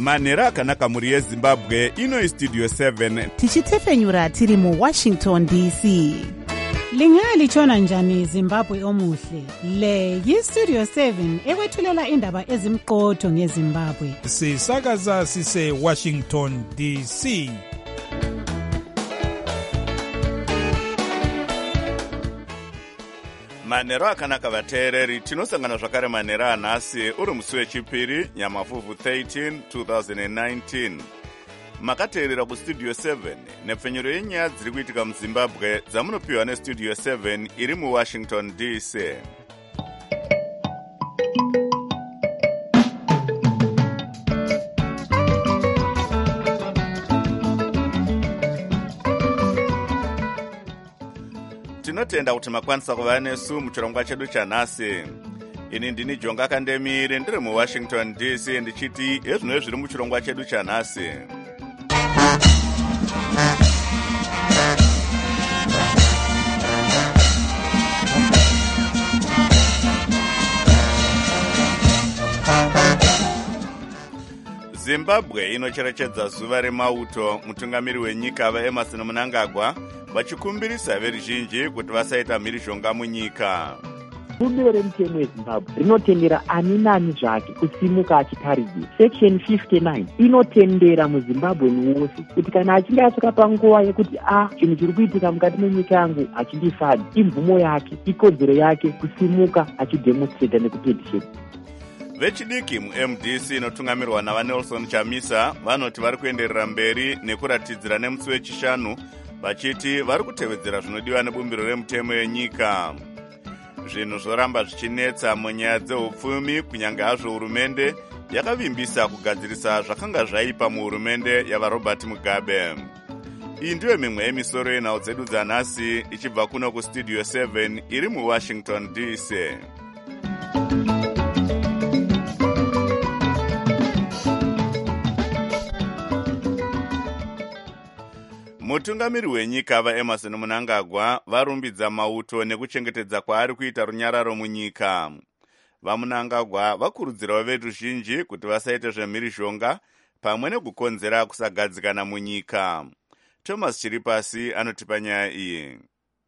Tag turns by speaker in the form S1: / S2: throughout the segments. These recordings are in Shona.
S1: manhero akanaka mhuri yezimbabwe. Ino Studio 7
S2: tichitefenyura tiri mu Washington DC.
S3: Lingalitshona njani Zimbabwe omuhle? Le yi-Studio 7 ekwethulela indaba ezimqotho ngeZimbabwe.
S4: Sisakaza sise Washington DC.
S1: manhero akanaka vateereri, tinosangana zvakare manhero anhasi uri musi wechipiri nyamavhuvhu 13 2019. Makateerera kustudio 7 nepfenyuro yenyaya dziri kuitika muzimbabwe dzamunopiwa nestudio 7 iri muwashington DC. Tinotenda kuti makwanisa kuva nesu muchirongwa chedu chanhasi. Ini ndini Jonga Kandemire ndiri muWashington DC ndichiti ezvino zviri muchirongwa chedu chanhasi. Zimbabwe inocherechedza zuva remauto. Mutungamiri wenyika vaEmmerson Mnangagwa vachikumbirisa veruzhinji kuti vasaita mhirizhonga munyika.
S5: Bumbiro remutemo weZimbabwe rinotendera ani nani zvake kusimuka achiparidzira. Section 59 inotendera muZimbabwe wose kuti kana achinge asvika panguva yekuti chinhu chiri kuitika mukati menyika yangu achindifadzi, imvumo yake, ikodzero yake kusimuka achidemonstrata nekupetisheni.
S1: Vechidiki muMDC inotungamirwa navaNelson Chamisa vanoti vari kuenderera mberi nekuratidzira nemusi wechishanu vachiti vari kutevedzera zvinodiwa nebumbiro remutemo yenyika. Zvinhu zvoramba zvichinetsa munyaya dzeupfumi kunyange hazvo hurumende yakavimbisa kugadzirisa zvakanga zvaipa muhurumende yavaRobert Mugabe. Iyi ndiyo mimwe yemisoro yenhau dzedu dzanhasi ichibva kuno kustudio 7 iri muWashington DC. Mutungamiri wenyika vaEmmerson Mnangagwa varumbidza mauto nekuchengetedza kwaari kuita runyararo munyika. VaMnangagwa vakurudzirawo veruzhinji kuti vasaite zvemhirizhonga pamwe nekukonzera kusagadzikana munyika. Thomas Chiripasi anotipa nyaya iyi.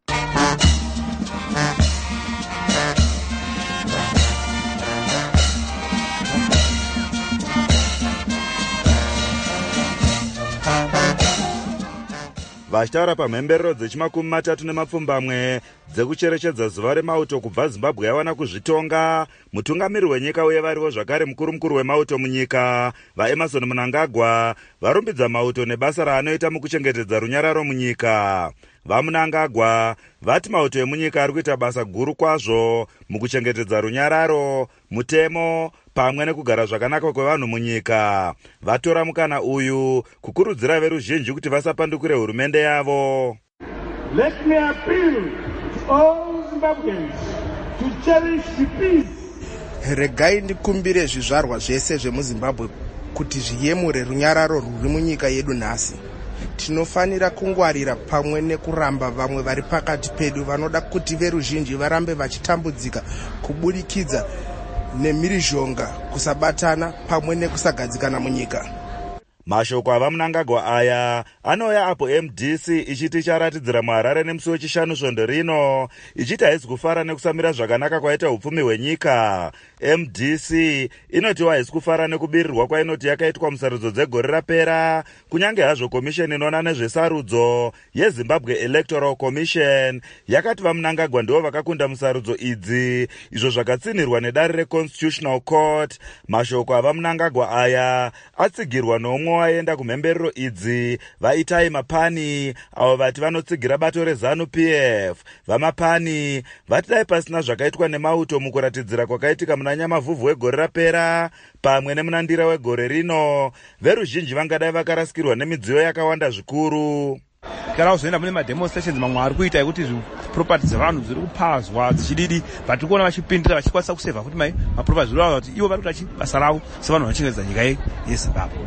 S6: Vachitaura pamhemberero dzechimakumi matatu nemapfumbamwe dzekucherechedza zuva remauto kubva Zimbabwe yawana kuzvitonga, mutungamiri wenyika uye variwo zvakare mukuru wemauto munyika vaEmmerson Mnangagwa varumbidza mauto nebasa raanoita mukuchengetedza runyararo munyika. VaMnangagwa vati mauto emunyika ari kuita basa guru kwazvo mukuchengetedza runyararo, mutemo pamwe nekugara zvakanaka kwevanhu munyika. Vatora mukana uyu kukurudzira veruzhinji kuti vasapandukire hurumende yavo.
S7: Let me appeal to all Zimbabweans to cherish the peace.
S8: Regai ndikumbire zvizvarwa zvese zvemuZimbabwe kuti zviyemure runyararo rwuri munyika yedu nhasi. Tinofanira kungwarira pamwe nekuramba vamwe vari pakati pedu vanoda kuti veruzhinji varambe vachitambudzika kuburikidza nemhirizhonga, kusabatana pamwe nekusagadzikana munyika.
S6: Mashoko avaMnangagwa aya anouya apo MDC ichiti charatidzira muHarare nemusi wechishanu svondo rino ichiti haisi kufara nekusamira zvakanaka kwaita upfumi hwenyika. MDC inotiwa haisi kufara nekubirirwa kwainoti yakaitwa musarudzo dzegore rapera, kunyange hazvo komisheni inoona nezvesarudzo yeZimbabwe Electoral Commission yakati vaMnangagwa ndivo vakakunda musarudzo idzi, izvo zvakatsinirwa nedare reConstitutional Court. Mashoko avaMnangagwa aya atsigirwa noumwe waenda kumhemberero idzi vaItai Mapani, avo vati vanotsigira bato reZANU-PF. VaMapani vati dai pasina zvakaitwa nemauto mukuratidzira kwakaitika muna Nyamavhuvhu wegore rapera pamwe nemunandira wegore rino, veruzhinji vangadai vakarasikirwa nemidziyo yakawanda zvikuru.
S9: Kana uzoenda mune mademonstrations mamwe ari kuita ekuti property dzevanhu dziri kupazwa dzichididi, but kuona vachipindira vachikwanisa kusevha kuti maproperty zvirava kuti ivo vari kuita basa ravo sevanhu vanochengetedza nyika yeZimbabwe.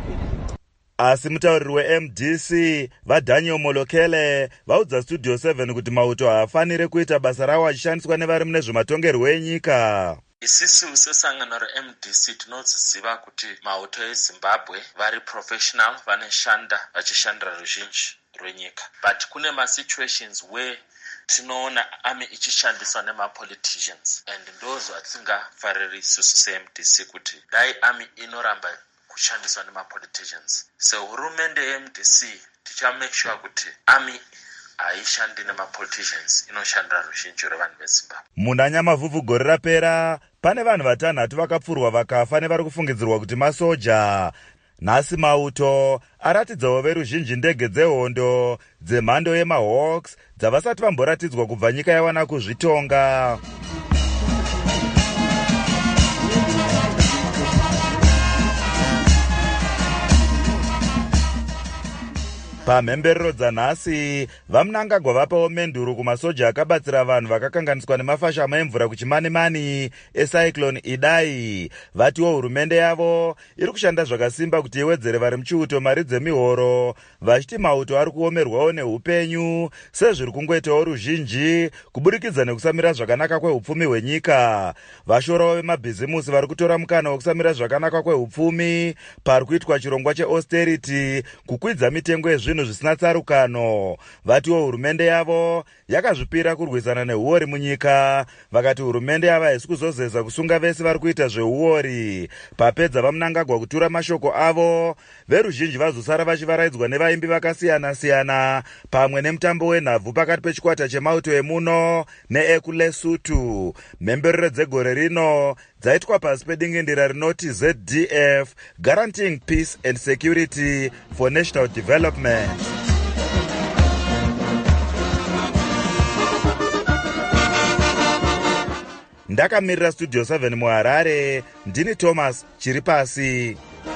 S6: Asi mutauriri weMDC vaDaniel Molokele vaudza Studio 7 kuti mauto haafanire kuita basa rawo achishandiswa nevari mune zvematongerwo enyika.
S10: Isisi sesangano reMDC tinoziziva kuti mauto eZimbabwe vari professional, vaneshanda vachishandira ruzhinji rwenyika. But kune situations where tinoona army ichishandiswa nemapoliticians, and ndozo atingafariri isusu seMDC kuti dai army inoramba kushandiswa nemapoliticians. So hurumende yeMDC tichamake sure kuti army haishandi nemapoliticians, inoshandira ruzhinji rwevanhu veZimbabwe.
S6: Muna Nyamavhuvhu gore rapera pane vanhu vatanhatu vakapfurwa vakafa nevari kufungidzirwa kuti masoja. Nhasi mauto aratidzawo veruzhinji ndege dzehondo dzemhando yemaHawks dzavasati vamboratidzwa kubva nyika yawana kuzvitonga. Pamhemberero dzanhasi vaMnangagwa vapawo menduru kumasoja akabatsira vanhu vakakanganiswa nemafashama emvura kuchimanimani eCyclone Idai. Vatiwo hurumende yavo iri kushanda zvakasimba kuti iwedzere vari muchiuto mari dzemihoro, vachiti mauto ari kuomerwawo neupenyu sezviri kungoitawo ruzhinji kuburikidza nekusamira zvakanaka kwehupfumi hwenyika. Vashorawo vemabhizimusi vari kutora mukana wekusamira zvakanaka kwehupfumi pari kuitwa chirongwa cheausterity, kukwidza mitengo yezvinhu zvisina tsarukano. Vatiwo hurumende yavo yakazvipira kurwisana neuori munyika. Vakati hurumende yavo haisi kuzozeza kusunga vese vari kuita zveuori. Papedza vaMnangagwa kutura mashoko avo, veruzhinji vazosara vachivaraidzwa nevaimbi vakasiyana-siyana pamwe nemutambo wenhabvu pakati pechikwata chemauto emuno neekuLesotho. Mhemberero dzegore rino dzaitwa pasi pedingindira rinoti ZDF, Guaranteeing Peace and Security for National Development. Ndakamirira Studio 7 muHarare, ndini Thomas Chiripasi.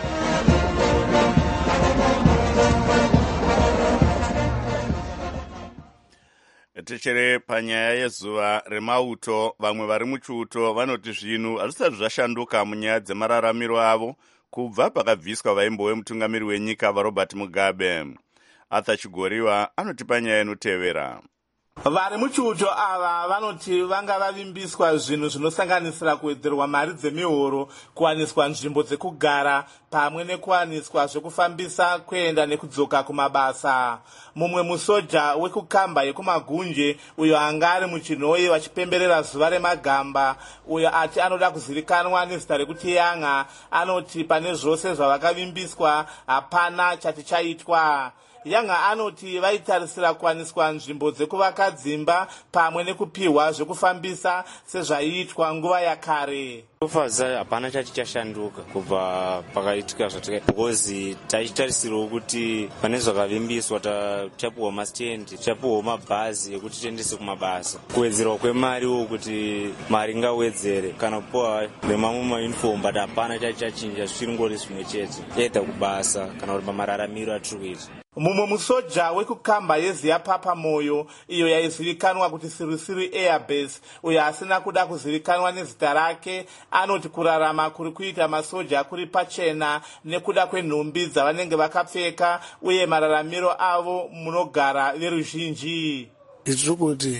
S1: Tichere panyaya yezuva remauto, vamwe vari muchiuto vanoti zvinhu hazvisati zvashanduka munyaya dzemararamiro avo kubva pakabviswa vaimbo wemutungamiri wenyika vaRobert Mugabe. Arthur Chigoriwa anotipa nyaya inotevera.
S11: Vari muchiuto ava vanoti vanga vavimbiswa zvinhu zvinosanganisira kuwedzerwa mari dzemihoro, kuwaniswa nzvimbo dzekugara pamwe nekuwaniswa zvekufambisa kuenda nekudzoka kumabasa. Mumwe musoja wekukamba yekumagunje uyo anga ari muchinhoyi vachipemberera zuva remagamba, uyo ati anoda kuzivikanwa nezita rekuti Yanga, anoti pane zvose zvavakavimbiswa hapana chati chaitwa. Yanga anoti vaitarisira kuwaniswa nzvimbo dzekuvaka dzimba pamwe nekupiwa zvekufambisa sezvaiitwa nguva yakare.
S12: Kufaza hapana chati chashanduka kubva pakaitika zvatika, because tachitarisirawo kuti pane zvakavimbiswa tapuwa masitendi, tapuwa mabhazi ekuti tiendese kumabasa. Kuwedzerwa kwemariwo kuti mari ngawedzere kana kupuwa nemamwe mauniform, but hapana chati chachinja, zvichiri ngori zvimwe chete, either kubasa kana kuti pamararamiro atiri kuita.
S11: Mumwe musoja wekukamba yeZia Papa Moyo, iyo yaizivikanwa kuti Sirusiri Airbase, uyo asina kuda kuzivikanwa nezita rake, anoti kurarama kuri kuita masoja kuri pachena nekuda kwenhumbi dzavanenge vakapfeka uye mararamiro avo munogara veruzhinji.
S13: Ndiri kuti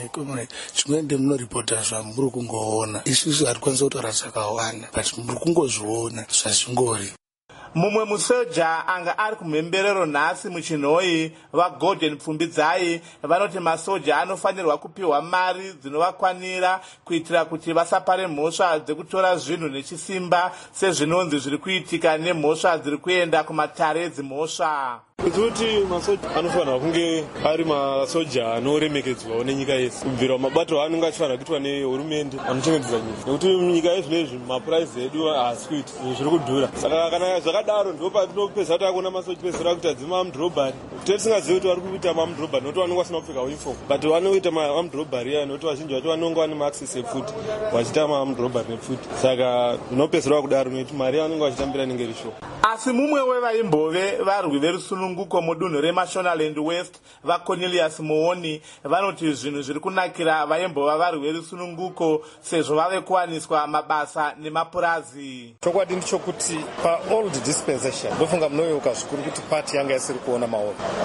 S13: chimwende munoripota zvamuri kungoona, isusu hatikwanisa kutaura zvakawanda, but muri kungozviona zvazvingori.
S11: Mumwe musoja anga ari kumhemberero nhasi muchinhoyi vaGordon Pfumbidzai vanoti masoja anofanirwa kupiwa mari dzinovakwanira kuitira kuti vasapare mhosva dzekutora zvinhu nechisimba sezvinonzi zviri kuitika nemhosva dziri kuenda kumatare edzimhosva.
S14: Kuti masoja anofanirwa kunge ari masoja anoremekedzwawo nenyika yese, kubvira mabato anenge achifanirwa kuitwa nehurumende anochengetedza nyika, nekuti munyika yezvinezvi mapuraisi edu haasi kuita, zviri kudhura. Saka kana zvakadaro ndipo patinopedza takuona masoja pedzisira kuita dzimamudhorobhari, tisingazivi kuti vari kuita mamudhorobhari nokuti vanenge vasina kupfeka uniform, but vanoita mamudhorobhari iya nokuti vazhinji vacho vanenge vane maaccess efuti vachiita mamudhorobhari nefuti. Saka zvinopedzisira kudaro nekuti mari yavanenge vachitambira inenge iri shoma.
S11: Asi mumwe wevaimbove varwi verusununguko mudunhu reMashonaland West vaCornelius Muoni vanoti zvinhu zviri kunakira vaimbova varwi verusununguko sezvo vave kuwaniswa mabasa nemapurazi.
S15: Chokwadi ndichokuti paold dispensation ndofunga munoyeuka zvikuru kuti pati yanga isiri kuona maoko.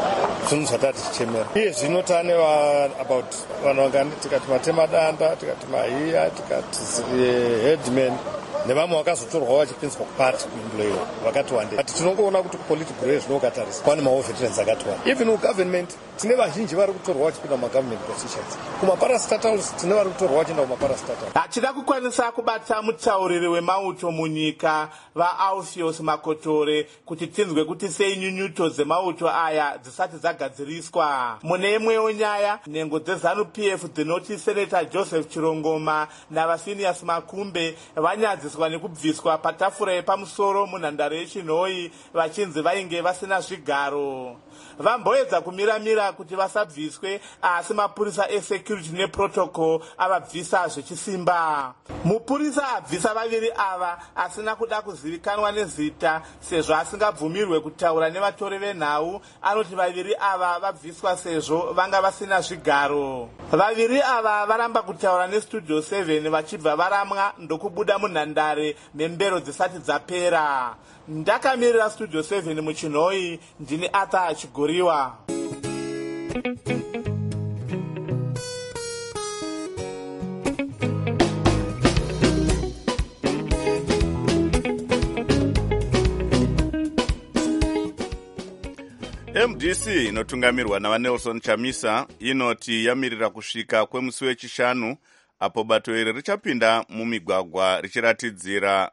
S14: zvinhu zvatati tichemera. Iye zvino tane about vanhu vangani tikati matemadanda, tikati mahiya, tikati headman nevamwe vakazotorwa vachipinzwa kupati kuemployiwa vakati wande. Ati tinongoona kuti kupolitical race zvinokatarisa kwane maveterans akati wanda. Even kugovernment tine vazhinji vari kutorwa vachipinda mumagovernment positions. Kumaparastatals tine vari kutorwa vachienda kumaparastatals.
S11: Hachida kukwanisa kubata mutauriri wemauto munyika vaAlpheus Makotore kuti tinzwe kuti sei nyunyuto dzemauto aya dzisati dzagadziriswa. Mune imwewo nyaya, nhengo dzeZANU-PF dzinoti Senator Joseph Chirongoma naVasinius Makumbe vanyadziswa nekubviswa patafura yepamusoro munhandare yechinhoi vachinzi vainge vasina zvigaro. Vamboedza kumiramira kuti vasabviswe, asi mapurisa esecurity neprotocol avabvisa zvechisimba. Mupurisa abvisa vaviri ava asina kuda kuzivikanwa nezita sezvo asingabvumirwe kutaura nevatori venhau. Anoti vaviri ava vabviswa sezvo vanga vasina zvigaro. Vaviri ava varamba kutaura neStudio 7 vachibva varamwa ndokubuda munhandare membero dzisati dzapera. Ndakamirira Studio 7 muchinhoi, ndini Arthur Chigoriwa.
S1: MDC inotungamirwa navaNelson Chamisa inoti yamirira kusvika kwemusi wechishanu apo bato iri richapinda mumigwagwa richiratidzira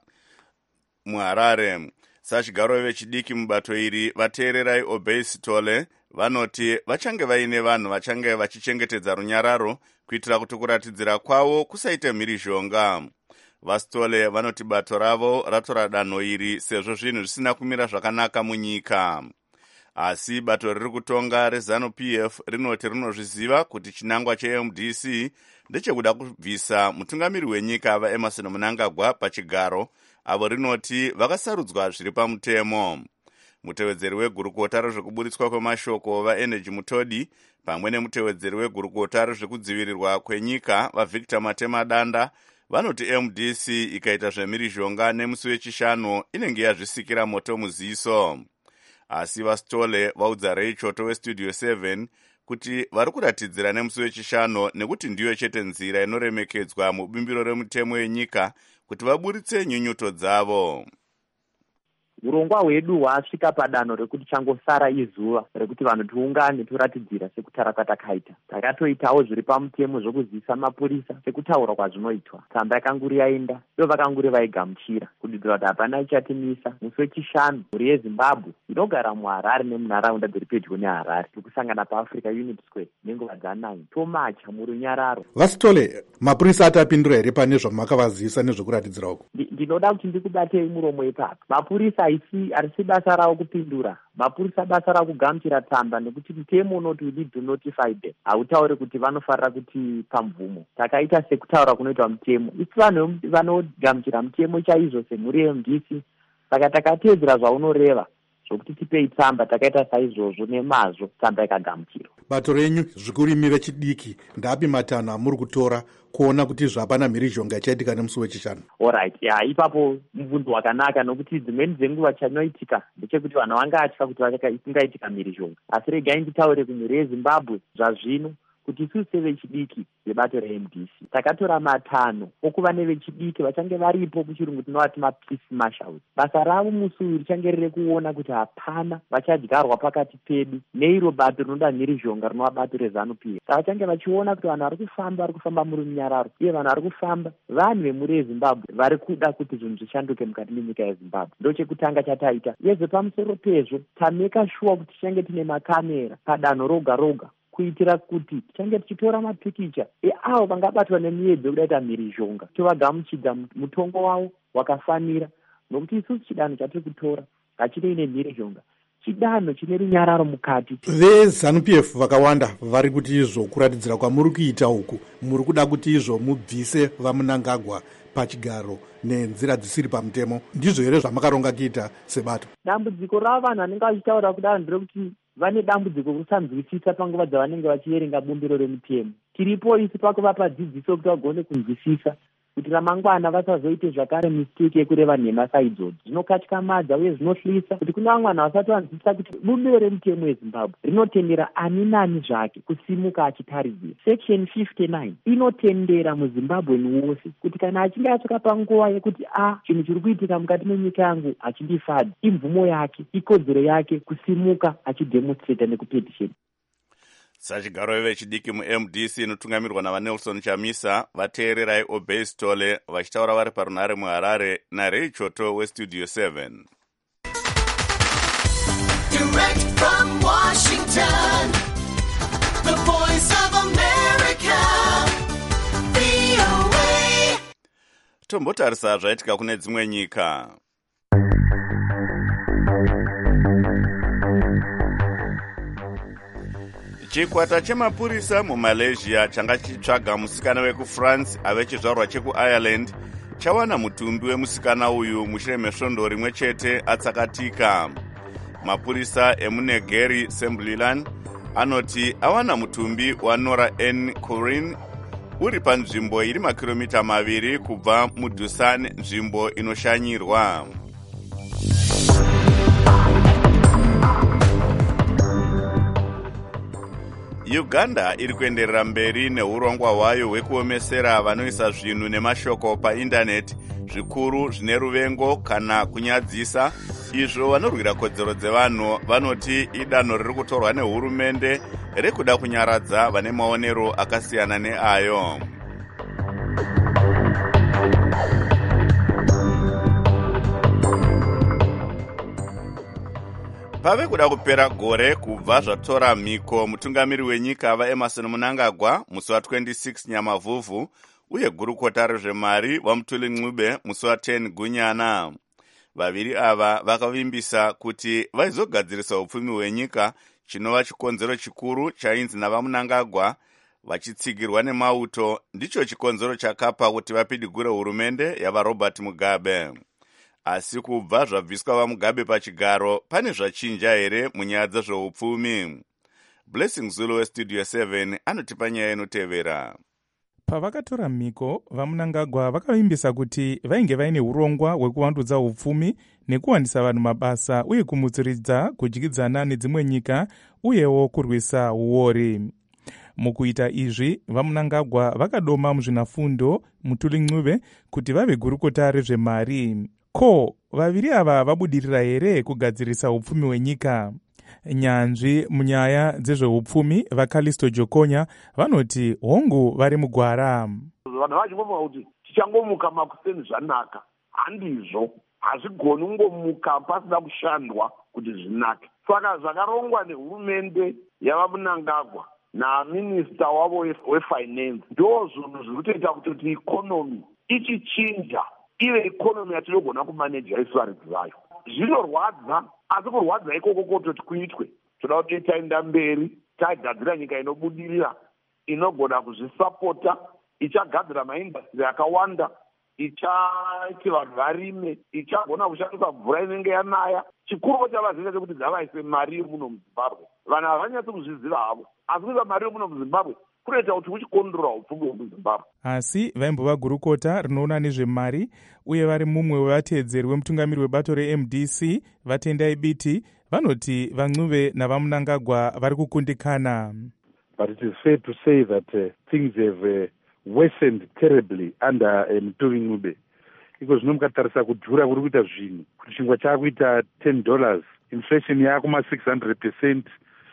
S1: muHarare. Sachigaro vechidiki mubato iri vateererai Obey Sitole vanoti vachange vaine vanhu vachange vachichengetedza runyararo kuitira kuti kuratidzira kwavo kusaite mhirizhonga. VaSitole vanoti bato ravo ratora danho iri sezvo zvinhu zvisina kumira zvakanaka munyika. Asi bato riri kutonga reZANU-PF rinoti rinozviziva kuti chinangwa cheMDC ndechekuda kubvisa mutungamiri wenyika vaEmmerson Mnangagwa pachigaro, avo rinoti vakasarudzwa zviri pamutemo. Mutevedzeri wegurukota rezvekuburitswa kwemashoko vaEnergy Mutodi pamwe nemutevedzeri wegurukota rezvekudzivirirwa kwenyika vaVictor Matemadanda vanoti MDC ikaita zvemhirizhonga nemusi wechishanu inenge yazvisikira moto muziso. Asi vaSitole vaudza Ray Choto weStudio 7 kuti vari kuratidzira nemusi wechishanu nekuti ndiyo chete nzira inoremekedzwa mubumbiro remutemo yenyika kuti vaburitse nyunyuto dzavo.
S5: Urongwa hwedu hwasvika padanho rekuti changosara izuva rekuti vanhu tiungane toratidzira sekutaura kwatakaita. Takatoitawo zviri pamutemo zvokuzivisa mapurisa sekutaura kwazvinoitwa. Tsamba yakanguri yaenda, ivo vakanguri vaigamuchira kudidzira kuti hapana ichatimisa. Musi wechishanu mhuri yeZimbabwe inogara muHarare nemunharaunda dziri pedyo neHarare tikusangana paAfrica Unity Square nenguva dza9 tomacha murunyararo.
S15: VaSitole, mapurisa atapindura here pane zvamakavazivisa nezvekuratidzira uko?
S5: Ndinoda kuti ndikubatei muromo ipapo. Mapurisa harisi basa ravo kupindura. Mapurisa basa ravo kugamuchira tsamba nekuti mutemo unoti we need to notify them. Hautauri kuti vanofarira kuti pamvumo. Takaita sekutaura kunoitwa mutemo. Isi vanhu vanogamuchira mutemo chaizvo semhuri yeMDC. Saka takateedzera zvaunoreva zvokuti tipei tsamba, takaita saizvozvo nemazvo tsamba ikagamuchirwa.
S15: Bato renyu zvikuru imi vechidiki ndapi matanho amuri kutora kuona kuti zvapana mhirizhonga ichaitika nemusi wechishanu?
S5: Alright, ipapo mubvunzo wakanaka nokuti dzimweni dzenguva chanoitika ndechekuti vanhu vangatya kuti isingaitika mhirizhonga. Asi regai nditaure kumhuri yeZimbabwe zvazvino kuti isusu sevechidiki vebato reMDC takatora matanho okuva nevechidiki vachange varipo kuchirungu tinovati mapeace marshals. Basa ravo musi uyu richange riri kuona kuti hapana vachadyarwa pakati pedu neiro bato rinoda mhirizhonga rinova bato reZANU-PF. Saka vachange vachiona kuti vanhu vari kufamba muri munyararo uye vanhu vari kufamba vanhu vemhuri yeZimbabwe vari kuda kuti zvinhu zvishanduke mukati menyika yeZimbabwe. Ndochekutanga chataita. Uyezve pamusoro pezvo tameka shuwa kuti tichange tine makamera padanho roga roga kuitira kuti tichange tichitora mapikicha eavo vangabatwa nemiedzo yekudaita mhirizhonga tovagamuchidza mutongo wavo wakafanira, nokuti isusu chidanho chatiri kutora hachinoine mhirizhonga, chidanho chine runyararo mukati.
S15: VeZANU-PF vakawanda vari kuti izvo kuratidzira kwamuri kuita uku muri kuda kuti izvo mubvise vaMnangagwa pachigaro nenzira dzisiri pamutemo. Ndizvo here zvamakaronga kuita sebato?
S5: Dambudziko ravo vanhu vanenge vachitaura kudaro nderekuti vane dambudziko kusanzwisisa panguva dzavanenge vachierenga bumbiro remutemo. Tiripo isi pakuvapa dzidziso kuti vagone kunzwisisa kuti ramangwana vasazoite zvakare mistake yekureva nhema saidzodzo. Zvinokatyamadza uye zvinohlisa kuti kuna vamwe vanhu vasati vanzwisisa kuti bumbiro remutemo wezimbabwe rinotendera ani nani zvake kusimuka achitaridzira. Section 59 inotendera muzimbabweni wose kuti kana achinge asvika panguva yekuti chinhu chiri kuitika mukati menyika yangu hachindifadzi, imvumo yake, ikodzero yake kusimuka achidemonstrata nekupetisheni.
S1: Sachigaro vechidiki muMDC inotungamirwa navanelson Chamisa vateererai Obey Stole vachitaura vari parunhare muHarare naRay Choto weStudio 7.
S16: Direct from Washington, the voice of America, VOA.
S1: Tombotarisa zvaitika kune dzimwe nyika. Chikwata chemapurisa muMalaysia changa chichitsvaga musikana wekuFrance ave chizvarwa chekuIreland chawana mutumbi wemusikana uyu mushure mesvondo rimwe chete atsakatika. Mapurisa emuNegeri Sembliland anoti awana mutumbi waNora N. Corin uri panzvimbo iri makiromita 2 kubva muDusan, nzvimbo inoshanyirwa. Uganda iri kuenderera mberi neurongwa hwayo hwekuomesera vanoisa zvinhu nemashoko paindaneti zvikuru zvine ruvengo kana kunyadzisa. Izvo vanorwira kodzero dzevanhu vanoti idanho riri kutorwa nehurumende rekuda kunyaradza vane maonero akasiyana neayo. Pave kuda kupera gore kubva zvatora mhiko mutungamiri wenyika vaEmerson Mnangagwa musi wa26 Nyamavhuvhu uye gurukota rezvemari vaMutuli Ncube musi wa10 Gunyana. Vaviri ava vakavimbisa kuti vaizogadzirisa upfumi hwenyika chinova chikonzero chikuru chainzi navaMnangagwa vachitsigirwa nemauto ndicho chikonzero chakapa kuti vapidigure hurumende yavaRobert Mugabe. Asi kubva zvabviswa vaMugabe pachigaro pane zvachinja here munyaya dzezveupfumi? Blessing Zulu weStudio 7 anotipa nyaya inotevera.
S4: Pavakatora mhiko, vaMnangagwa vakavimbisa kuti vainge vaine urongwa hwekuvandudza upfumi nekuwanisa vanhu mabasa uye kumutsiridza kudyidzana nedzimwe nyika uyewo kurwisa uori. Mukuita izvi, vaMnangagwa vakadoma muzvinafundo Mutuli Ncube kuti vave gurukota rezvemari. Ko, vaviri ava vabudirira here kugadzirisa upfumi hwenyika? Nyanzvi munyaya dzezveupfumi vaKalisto Jokonya vanoti hongu vari mugwara.
S17: Vanhu vachingomwa kuti tichangomuka makuseni zvanaka. Handizvo, hazvigoni kungomuka pasina kushandwa kuti zvinake. Saka zvakarongwa nehurumende yavaMnangagwa naminista wavo wefinance ndo zvinhu zviri kutoita kuti ikonomi ichichinja ive ikonomi yatinogona kumaneja isu varidzi vayo. Zvinorwadza, asi kurwadza ikoko kototi kuitwe. Toda kuti taenda mberi, tagadzira nyika inobudirira, inogona kuzvisapota, ichagadzira maindastri akawanda, ichaiti vanhu varime, ichagona kushandisa mvura inenge yanaya. Chikuru chavazvinenge kuti dzavaise mari muno muZimbabwe. Vanhu havanyatsi kuzviziva havo, asi kuisa mari muno muZimbabwe kunoita kuti uchikondorera upfumi hwemuZimbabwe.
S4: Asi vaimbova gurukota rinoona nezvemari uye vari mumwe wevateedzeri wemutungamiri webato reMDC Vatendai Biti vanoti vaNcube navaMnangagwa vari kukundikana.
S18: But it is fair to say that things have worsened terribly under Mutuli Ncube. Because mukatarisa kudhura kuri kuita zvinhu kuti chingwa chakuita $10, inflation yakuma 600%,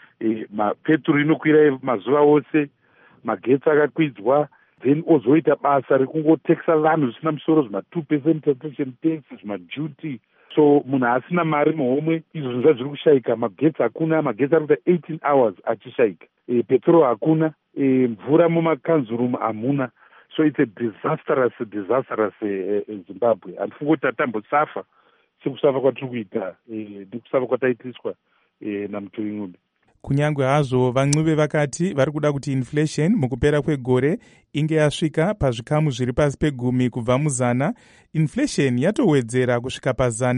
S18: mapetrol inokwira mazuva ose, magetsi akakwidzwa, then ozoita basa rekungotekisa vanhu zvisina musoro zvima 2% taxation tax, zvima duty. So munhu asina mari muhomwe, izvo zvinhu zviri kushaika. Magetsi hakuna, magetsi ari kuita 18 hours achishaika. Petrol hakuna, mvura mumakanzurum hamuna. So it's a disastrous Zimbabwe. Handifungi kuti tatambosafa sekusafa kwatiri kuita, ndikusafa kwataitiswa naMutuli Ncube.
S4: Kunyangwe hazvo van'uve vakati vari kuda kuti inflation mukupera kwegore inge yasvika pazvikamu zviri pasi pe10 kubva muzana, inflation yatowedzera kusvika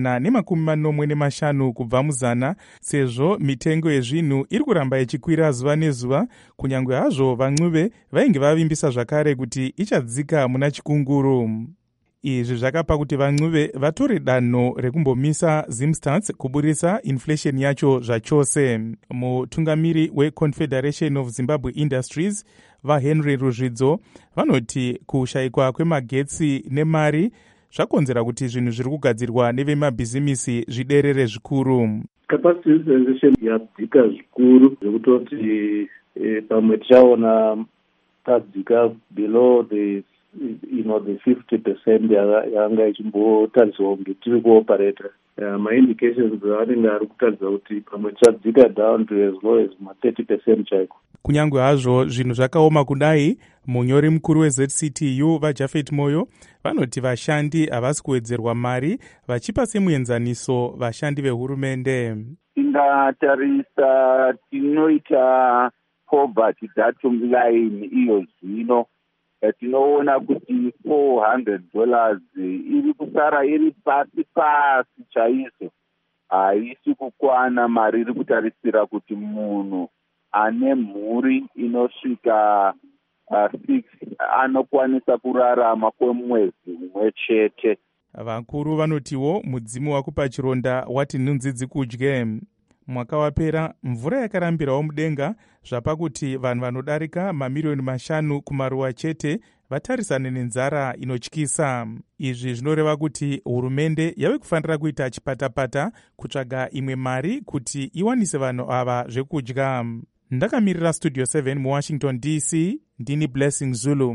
S4: pa145 kubva muzana, sezvo mitengo yezvinhu iri kuramba ichikwira zuva nezuva. Kunyangwe hazvo van'uve vainge vavimbisa zvakare kuti ichadzika muna chikunguru. Izvi zvakapa kuti van'uve vatore danho rekumbomisa Zimstats kuburisa inflation yacho zvachose. Mutungamiri weConfederation of Zimbabwe Industries vaHenry Ruzvidzo vanoti kushayikwa kwemagetsi nemari zvakonzera kuti zvinhu zviri kugadzirwa nevemabhizimisi zviderere zvikuru.
S19: Capacity utilization yadzika zvikuru zvekutoti pamwe tichaona tadzika below the the 50% yanga ichimbotariswa kunge tiri kuoperata. Ma-indications anenge ari kutaridza kuti pamwe tichadzika down to as low as ma-30% chaiko.
S4: Kunyangwe hazvo zvinhu zvakaoma kudai, munyori mukuru weZCTU vaJafet Moyo vanoti vashandi havasi kuwedzerwa mari, vachipa semuenzaniso vashandi vehurumende.
S20: Tingatarisa tinoita poverty datum line iyo zvino tinoona kuti $400 iri kusara iri pasi chaizvo, haisi kukwana mari iri kutarisira kuti munhu ane mhuri inosvika 6 anokwanisa kurarama kwemwedzi umwe chete.
S4: Vakuru vanotiwo mudzimu wakupa chironda wati nhunzi dzikudye. Mwaka wapera mvura yakarambirawo mudenga zvapakuti vanhu vanodarika mamiliyoni 5 kumaruwa chete vatarisane nenzara inotyisa. Izvi zvinoreva kuti hurumende yave kufanira kuita chipatapata kutsvaga imwe mari kuti iwanise vanhu ava zvekudya. Ndakamirira Studio 7 muWashington DC, ndini Blessing Zulu.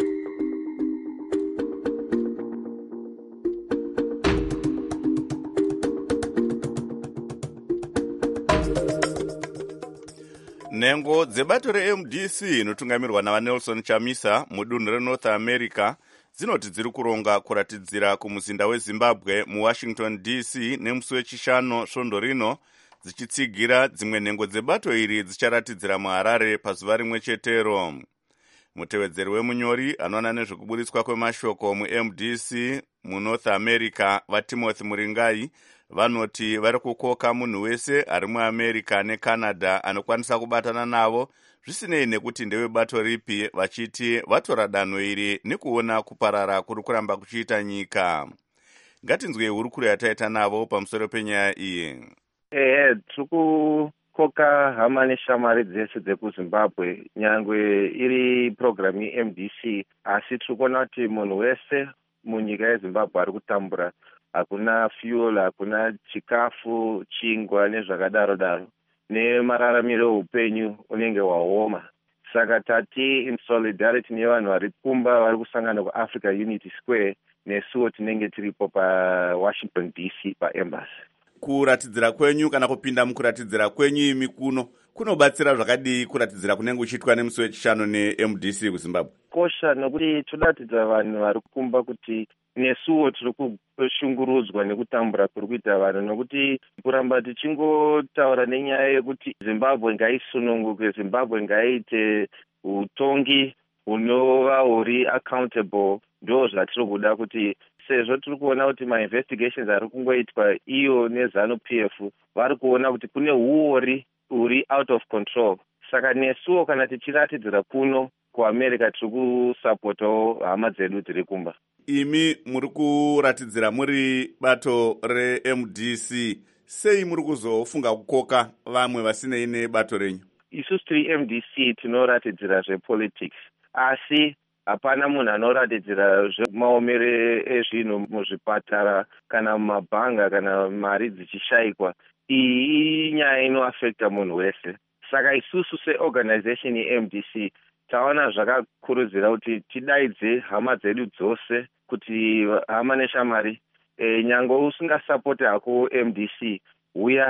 S1: Nhengo dzebato reMDC inotungamirwa naVanelson Chamisa mudunhu reNorth America dzinoti dziri kuronga kuratidzira kumuzinda weZimbabwe muWashington DC nemusi wechishanu svondo rino, dzichitsigira dzimwe nhengo dzebato iri dzicharatidzira muHarare pazuva rimwe chetero. Mutevedzeri wemunyori anoona nezvekuburitswa kwemashoko muMDC muNorth America vaTimothy Muringai vanoti vari kukoka munhu wese ari muAmerica neCanada anokwanisa kubatana navo zvisinei nekuti ndewebato ripi, vachiti vatora danho iri nekuona kuparara kuri kuramba kuchiita nyika. Ngatinzwe hurukuro yataita navo pamusoro penyaya iyi.
S21: Tiri kukoka hama neshamwari dzese dzekuZimbabwe nyangwe iri programu yeMDC, asi tiri kuona kuti munhu wese munyika yeZimbabwe ari kutambura. Hakuna fuel, hakuna chikafu, chingwa nezvakadaro-daro, nemararamiro eupenyu unenge waoma. Saka tati in solidarity nevanhu vari kumba vari kusangana kuAfrica Unity Square, nesuwo tinenge tiripo paWashington DC paEmbassy.
S1: Kuratidzira kwenyu kana kupinda mukuratidzira kwenyu imi kunobatsira zvakadii kuratidzira kunenge kuchiitwa nemusi wechishanu neMDC kuZimbabwe?
S21: Kosha nokuti todatidza vanhu vari kumba kuti nesuwo tiri kushungurudzwa nekutambura kuri kuita vanhu, nokuti kuramba tichingotaura nenyaya yekuti Zimbabwe ngaisununguke, Zimbabwe ngaiite utongi hunova huri accountable, ndo zvatiri kuda kuti sezvo tiri kuona kuti ma-investigations ari kungoitwa iyo neZANU-PF vari kuona kuti kune huori huri out of control. Saka nesuwo kana tichiratidzira kuno kuAmerica tiri kusapotawo hama dzedu dziri kumba.
S1: Imi muri kuratidzira muri bato reMDC, sei muri kuzofunga kukoka vamwe vasinei nebato renyu?
S21: Isusu tiri MDC tinoratidzira zvepolitics, asi hapana munhu anoratidzira zvemaomero ezvinhu muzvipatara kana mumabhanga kana mari dzichishayikwa. Iyi inyaya inoafekta munhu wese. Saka isusu seorganization yeMDC taona zvakakurudzira kuti tidaidze hama dzedu dzose kuti hama neshamwari, nyange usingasapoti hako MDC, uya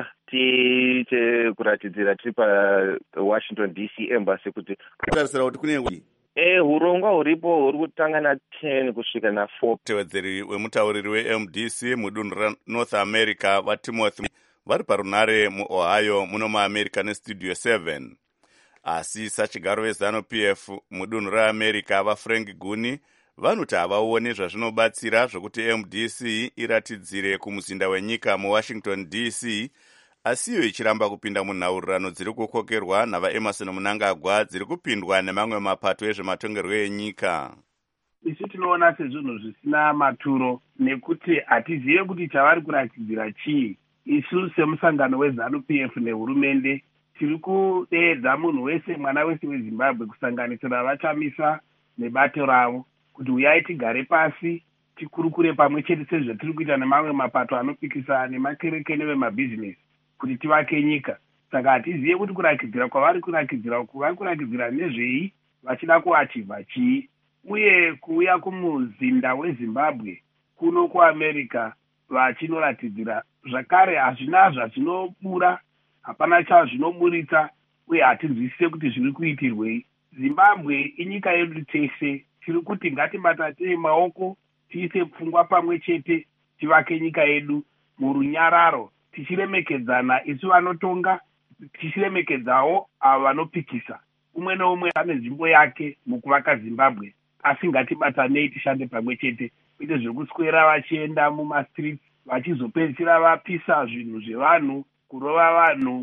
S21: tiite kuratidzira tiri paWashington DC Embassy kuti
S1: kutarisira kuti kune
S21: hurongwa huripo huri kutanga na10 kusvika na4.
S1: Tevedzeri wemutauriri weMDC mudunhu reNorth America vaTimothy vari parunare muohio muno muamerica nestudio 7. Asi sachigaro vezanu-pf mudunhu reamerica vaFrank Guni vanoti havaoni zvazvinobatsira zvokuti MDC iratidzire kumuzinda wenyika muWashington DC, asiyo ichiramba kupinda munhaurirano dziri kukokerwa navaEmerson Mnangagwa dziri kupindwa nemamwe mapato ezvematongerwo enyika.
S2: Isu tinoona sezvinhu zvisina maturo nekuti hatizive kuti chavari kuratidzira chii. Isu semusangano weZANU-PF nehurumende tiri kudeedza munhu wese, mwana wese weZimbabwe, kusanganisira vachamisa nebato ravo, kuti uyai tigare pasi tikurukure pamwe chete sezvatiri kuita nemamwe mapato anopikisa nemakerekene vemabhizinesi kuti tivake nyika. Saka hatizive kuti kurakidzira kwavari kurakidzira uku vari kurakidzira nezvei, vachida kuachivha chii. Uye kuuya kumuzinda weZimbabwe kuno kuAmerica vachinoratidzira zvakare hazvina zvazvinobura, hapana chazvinoburitsa, uye hatinzwisise kuti zviri kuitirwei. Zimbabwe inyika yedu tese, tiri kuti ngatibatatei maoko, tiise pfungwa pamwe chete, tivake nyika yedu murunyararo, tichiremekedzana isu vanotonga, tichiremekedzawo avo vanopikisa. Umwe neumwe ane nzvimbo yake mukuvaka Zimbabwe, asi ngatibatanei tishande pamwe chete, kwete zvekuswera vachienda mumastreets vachizopedzisira vapisa zvinhu zvevanhu, kurova vanhu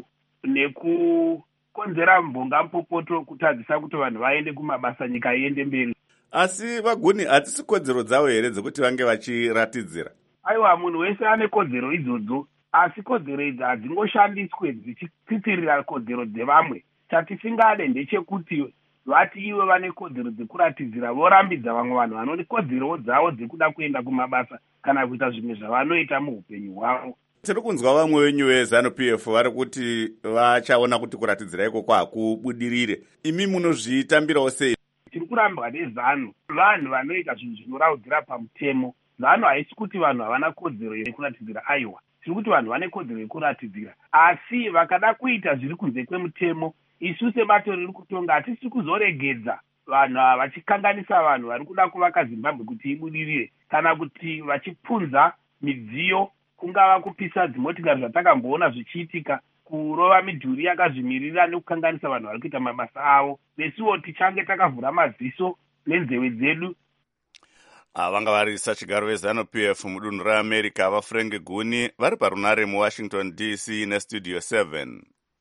S2: nekukonzera mbonga mupopoto kutadzisa kuti vanhu vaende kumabasa, nyika iende mberi.
S1: Asi vaGuni, hadzisi kodzero dzavo here dzekuti vange vachiratidzira?
S2: Aiwa, munhu wese ane kodzero idzodzo, asi kodzero idzi hadzingoshandiswe dzichitsitsirira kodzero dzevamwe. Chatisingade ndechekuti vati iwe vane kodzero dzekuratidzira vorambidza vamwe vanhu vane kodzero dzavo dzekuda kuenda kumabasa kana kuita zvimwe zvavanoita muupenyu hwavo.
S1: Tiri kunzwa vamwe venyu veZANU-PF vari kuti vachaona kuti kuratidzira ikoko hakubudirire. Imi munozvitambirawo sei?
S2: Tiri kurambwa neZANU, vanhu vanoita zvinhu zvinoraudzira pamutemo. ZANU haisi kuti vanhu havana kodzero yekuratidzira, aiwa. Tiri kuti vanhu vane kodzero yekuratidzira, asi vakada kuita zviri kunze kwemutemo, isu sebato riri kutonga hatisi kuzoregedza vanhu vachikanganisa vanhu vari kuda kuvaka Zimbabwe kuti ibudirire, kana kuti vachipunza midziyo, kungava kupisa dzimotikari zvatakamboona zvichiitika, kurova midhuri yakazvimirira nekukanganisa vanhu vari kuita mabasa avo. Nesuwo tichange takavhura maziso nenzeve dzedu.
S1: Vanga vari sachigaro vezANU-PF mudunhu reamerica vaFrank Guni vari parunare muWashington DC nestudio 7.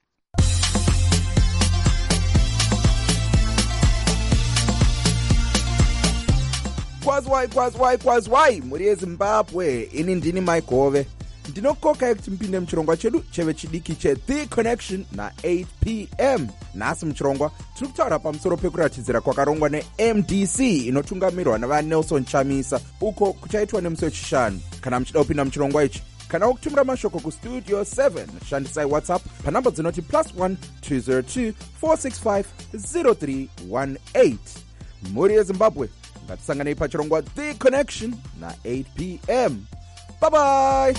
S22: Kwazwai muri yeZimbabwe, ini ndini Maigove. Ndinokokai kuti mpinde muchirongwa chedu cheve chidiki cheThe Connection na8 p.m. Nhasi muchirongwa tiri kutaura pamusoro pekuratidzira kwakarongwa neMDC inotungamirwa navaNelson Chamisa, uko kuchaitwa nemusi wechishanu. Kana muchida kupinda muchirongwa ichi, kana kutumira mashoko kustudio 7, shandisai WhatsApp panhamba dzinoti +1 202 465 0318. Muri yeZimbabwe, ngatisanganei pachirongwa The Connection na8 p.m. Bye bye.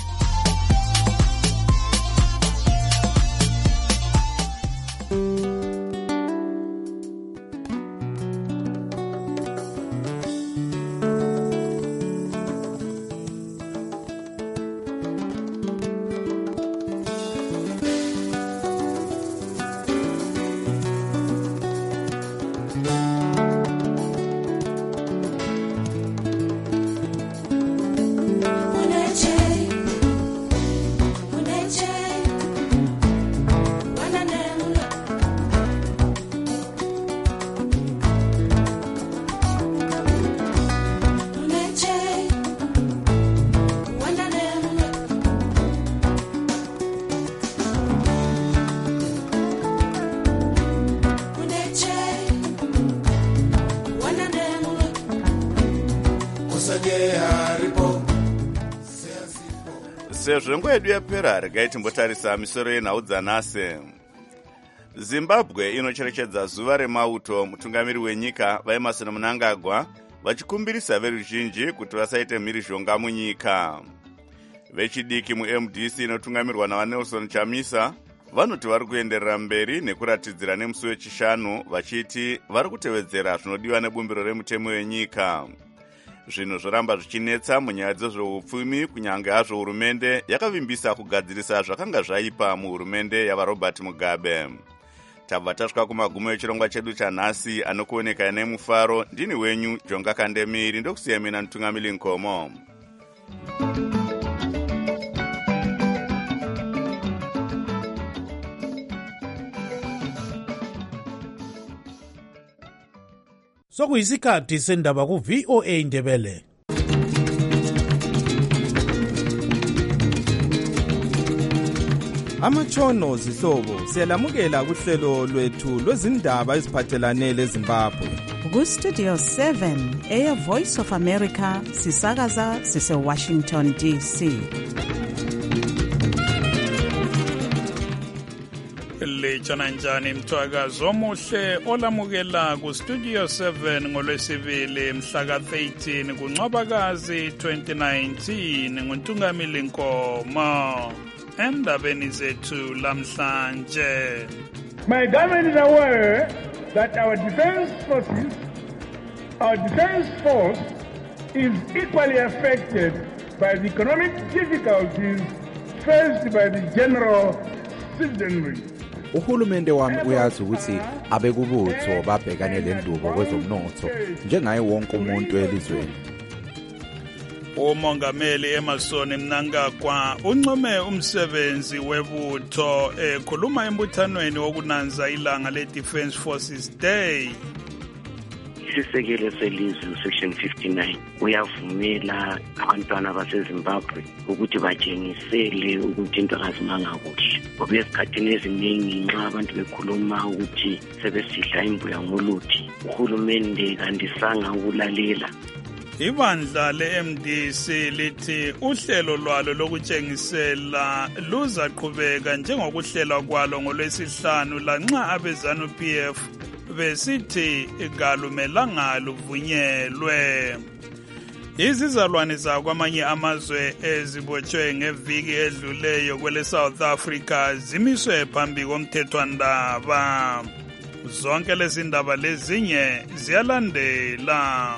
S1: Sezvo nguva yedu yapera, regai timbotarisa misoro yenhau dzanhasi. Zimbabwe inocherechedza zuva remauto, mutungamiri wenyika vaEmerson Mnangagwa vachikumbirisa veruzhinji kuti vasaite mhirizhonga munyika. Vechidiki muMDC inotungamirwa navaNelson Chamisa vanoti vari kuenderera mberi nekuratidzira nemusi wechishanu vachiti vari kutevedzera zvinodiwa nebumbiro remutemo wenyika. zvinhu zvoramba zvichinetsa munyaya dzezveupfumi kunyange hazvo hurumende yakavimbisa kugadzirisa zvakanga zvaipa muhurumende yavarobert mugabe. Tabva tasvika kumagumo echirongwa chedu chanhasi anokuoneka nemufaro. Ndini wenyu Jonga Kandemiri, ndokusiya mina Mutungamiri Nkomo.
S3: Sokuyisikhathi sendaba ku VOA Ndebele.
S7: Amatshono zihlobo siyalamukela kuhlelo lwethu lwezindaba eziphathelane leZimbabwe.
S23: Ku Studio 7 Air Voice of America sisakaza sise Washington DC.
S24: Lechana njani mthwakazi omuhle olamukela ku Studio 7 ngolwesibili mhla ka 13 kuNcwabakazi 2019 nguNtungamili Nkomo. Endabeni zethu lamhlanje.
S25: My government is aware that our defense force is equally affected by the economic difficulties faced by the general citizenry.
S22: Uhulumende wami uyazi ukuthi abekubutho babhekane lendubo kwezomnotho njengaye wonke umuntu elizweni.
S24: Umongameli Emmerson Mnangagwa uncome umsebenzi webutho ekhuluma embuthanweni wokunanza ilanga le-Defence Forces Day.
S26: Isisekelo selizwe section 59 uyavumela abantwana baseZimbabwe ukuthi batshengisele ukuthi into azimanga kuhle. Ngoba esikhathini eziningi nxa abantu bekhuluma ukuthi sebesidla imbuya ngoluthi, uhulumende kandisanga ukulalela.
S24: Ibandla le-MDC lithi uhlelo lwalo lokutshengisela luzaqhubeka njengokuhlela kwalo ngolwesihlanu lanxa abezanu-PF besithi kalumelanga luvunyelwe. Izizalwane zakwamanye amazwe ezibotshwe ngeviki edluleyo kwele South Africa zimiswe phambi komthethwandaba. Zonke lezi ndaba lezinye ziyalandela.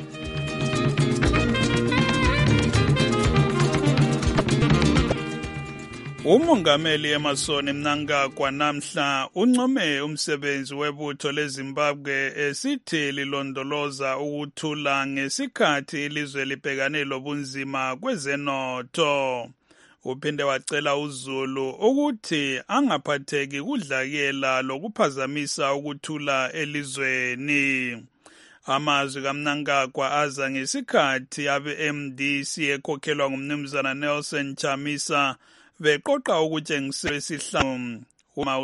S24: Umongameli Emmerson Mnangagwa namhla uncome umsebenzi webutho leZimbabwe esithi lilondoloza ukuthula ngesikhathi ilizwe libhekane lobunzima kwezenotho. Uphinde wacela uZulu ukuthi angaphatheki kudlakela lokuphazamisa ukuthula elizweni. Amazwi kaMnangagwa aza ngesikhathi abe-MDC ekhokhelwa ngumnumzana Nelson Chamisa beqoqa ukutshengisa isihlanu uma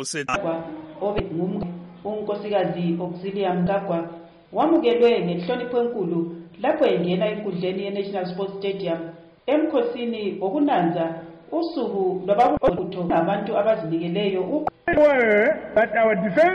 S27: unkosikazi Auxilia Mnangagwa wamukelwe ngenhlonipho enkulu lapho engena enkundleni ye-National Sports Stadium emkhosini wokunanza usuku lwababutho abantu abazinikeleyo.
S25: That our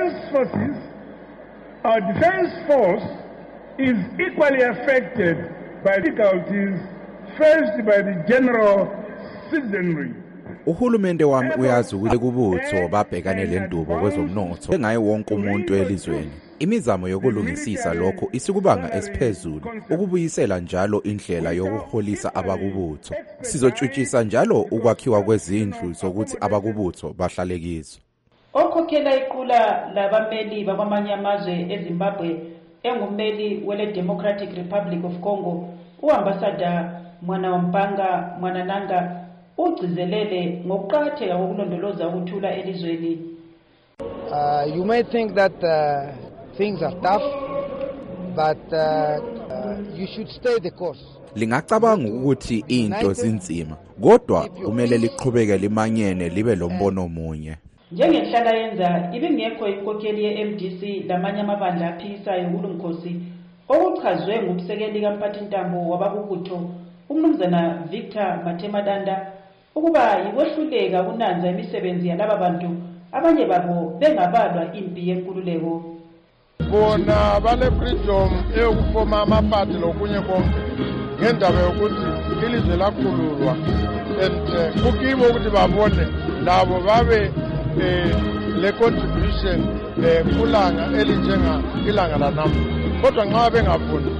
S25: defense force is equally affected by difficulties faced by the general citizenry.
S22: Uhulumende wami uyazi ukuthi kubutho babhekane lendubo kwezomnotho njengaye wonke umuntu elizweni. Imizamo yokulungisisa lokho isikubanga esiphezulu ukubuyisela njalo indlela yokuholisa abakubutho. Sizotshutshisa njalo ukwakhiwa kwezindlu zokuthi abakubutho bahlale kizo.
S27: Okhokhela iqula labameli bakwamanye amazwe eZimbabwe engumeli wele Democratic Republic of Congo uambassador Mwanananga ugcizelele ngokuqakatheka kokulondoloza ukuthula elizweni.
S28: You may think that things are tough, but you should stay the course.
S22: Lingacabanga ukuthi into zinzima, kodwa kumele liqhubeke limanyene libe lombono omunye.
S27: Njengenhlala yenza ibingekho inkokheli ye-MDC lamanye amabandla aphikisayo kulumkhosi okuchazwe ngumsekeli kaMphathintambo wabakubutho umnumzana Victor Mathemadanda ukuba yikwehluleka kunanza imisebenzi yalaba bantu abanye babo bengabalwa impi yenkululeko.
S29: Bona bale freedom eyokufoma amaphathi lokunye konke ngendaba yokuthi ilizwe lakhululwa and kukibo ukuthi babone labo babe le contribution kulanga elinjenga ilanga lanamuhla. Kodwa nxa bengafuni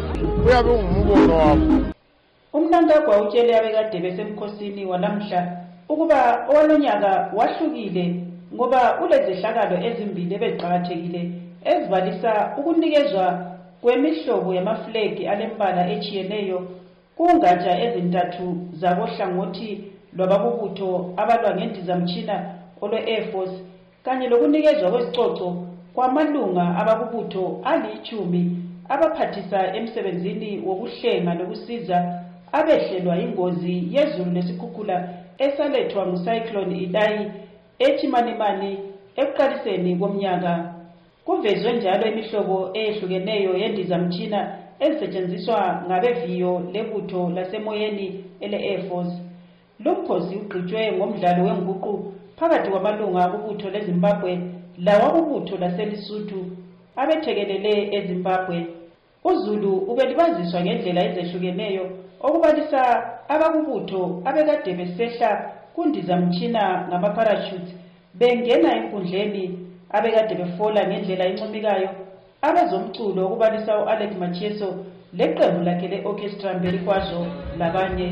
S29: uyabe ungumbono wabo.
S27: Umnankagwa utshele abekade besemkhosini wanamhla ukuba owalonyaka wahlukile ngoba ulezehlakalo ezimbili ebeziqakathekile ezibalisa ukunikezwa kwemihlobo yamaflegi alembala echiyeneyo kungatsha ezintathu zabohlangothi lwabakubutho abalwa ngendizamtshina olwe-Air Force kanye lokunikezwa kwezicoco kwamalunga abakubutho ali-10 abaphathisa emsebenzini wokuhlenga lokusiza abehlelwa ingozi yezulu lesikhukhula esalethwa ngucyclone Idai eChimanimani ekuqaliseni komnyaka. Kuvezwe njalo imihlobo eyehlukeneyo yendizamtshina ezisetshenziswa ngabeviyo lebutho lasemoyeni ele-Air Force. Lumkhosi ugqitshwe ngomdlalo wenguqu phakathi kwamalunga akubutho leZimbabwe lawakubutho laseLesotho abethekelele eZimbabwe. UZulu ubelibaziswa ngendlela ezehlukeneyo okubalisa abakubutho abekade besehla kundizamtshina ngama-parachutes bengena enkundleni abekade befola ngendlela encomekayo abezomculo okubalisa u-Alex Macheso leqembu lakhe le-orchestra Mbelikwazo labanye.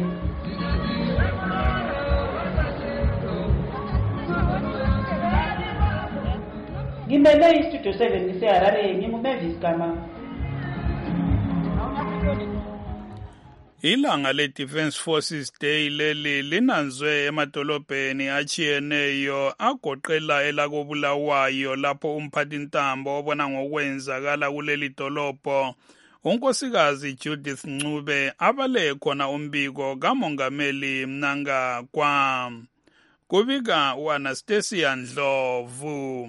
S27: Ngimele istudio 7 ngiseHarare nginguMavis Gama.
S24: Ilanga le-Defence Forces Day leli linanzwe emadolobheni achiyeneyo agoqela elakobulawayo lapho umphathintambo obona ngokwenzakala kuleli dolobho unkosikazi Judith Ncube abale khona umbiko kamongameli Mnangagwa. Kubika u-Anastasia Ndlovu.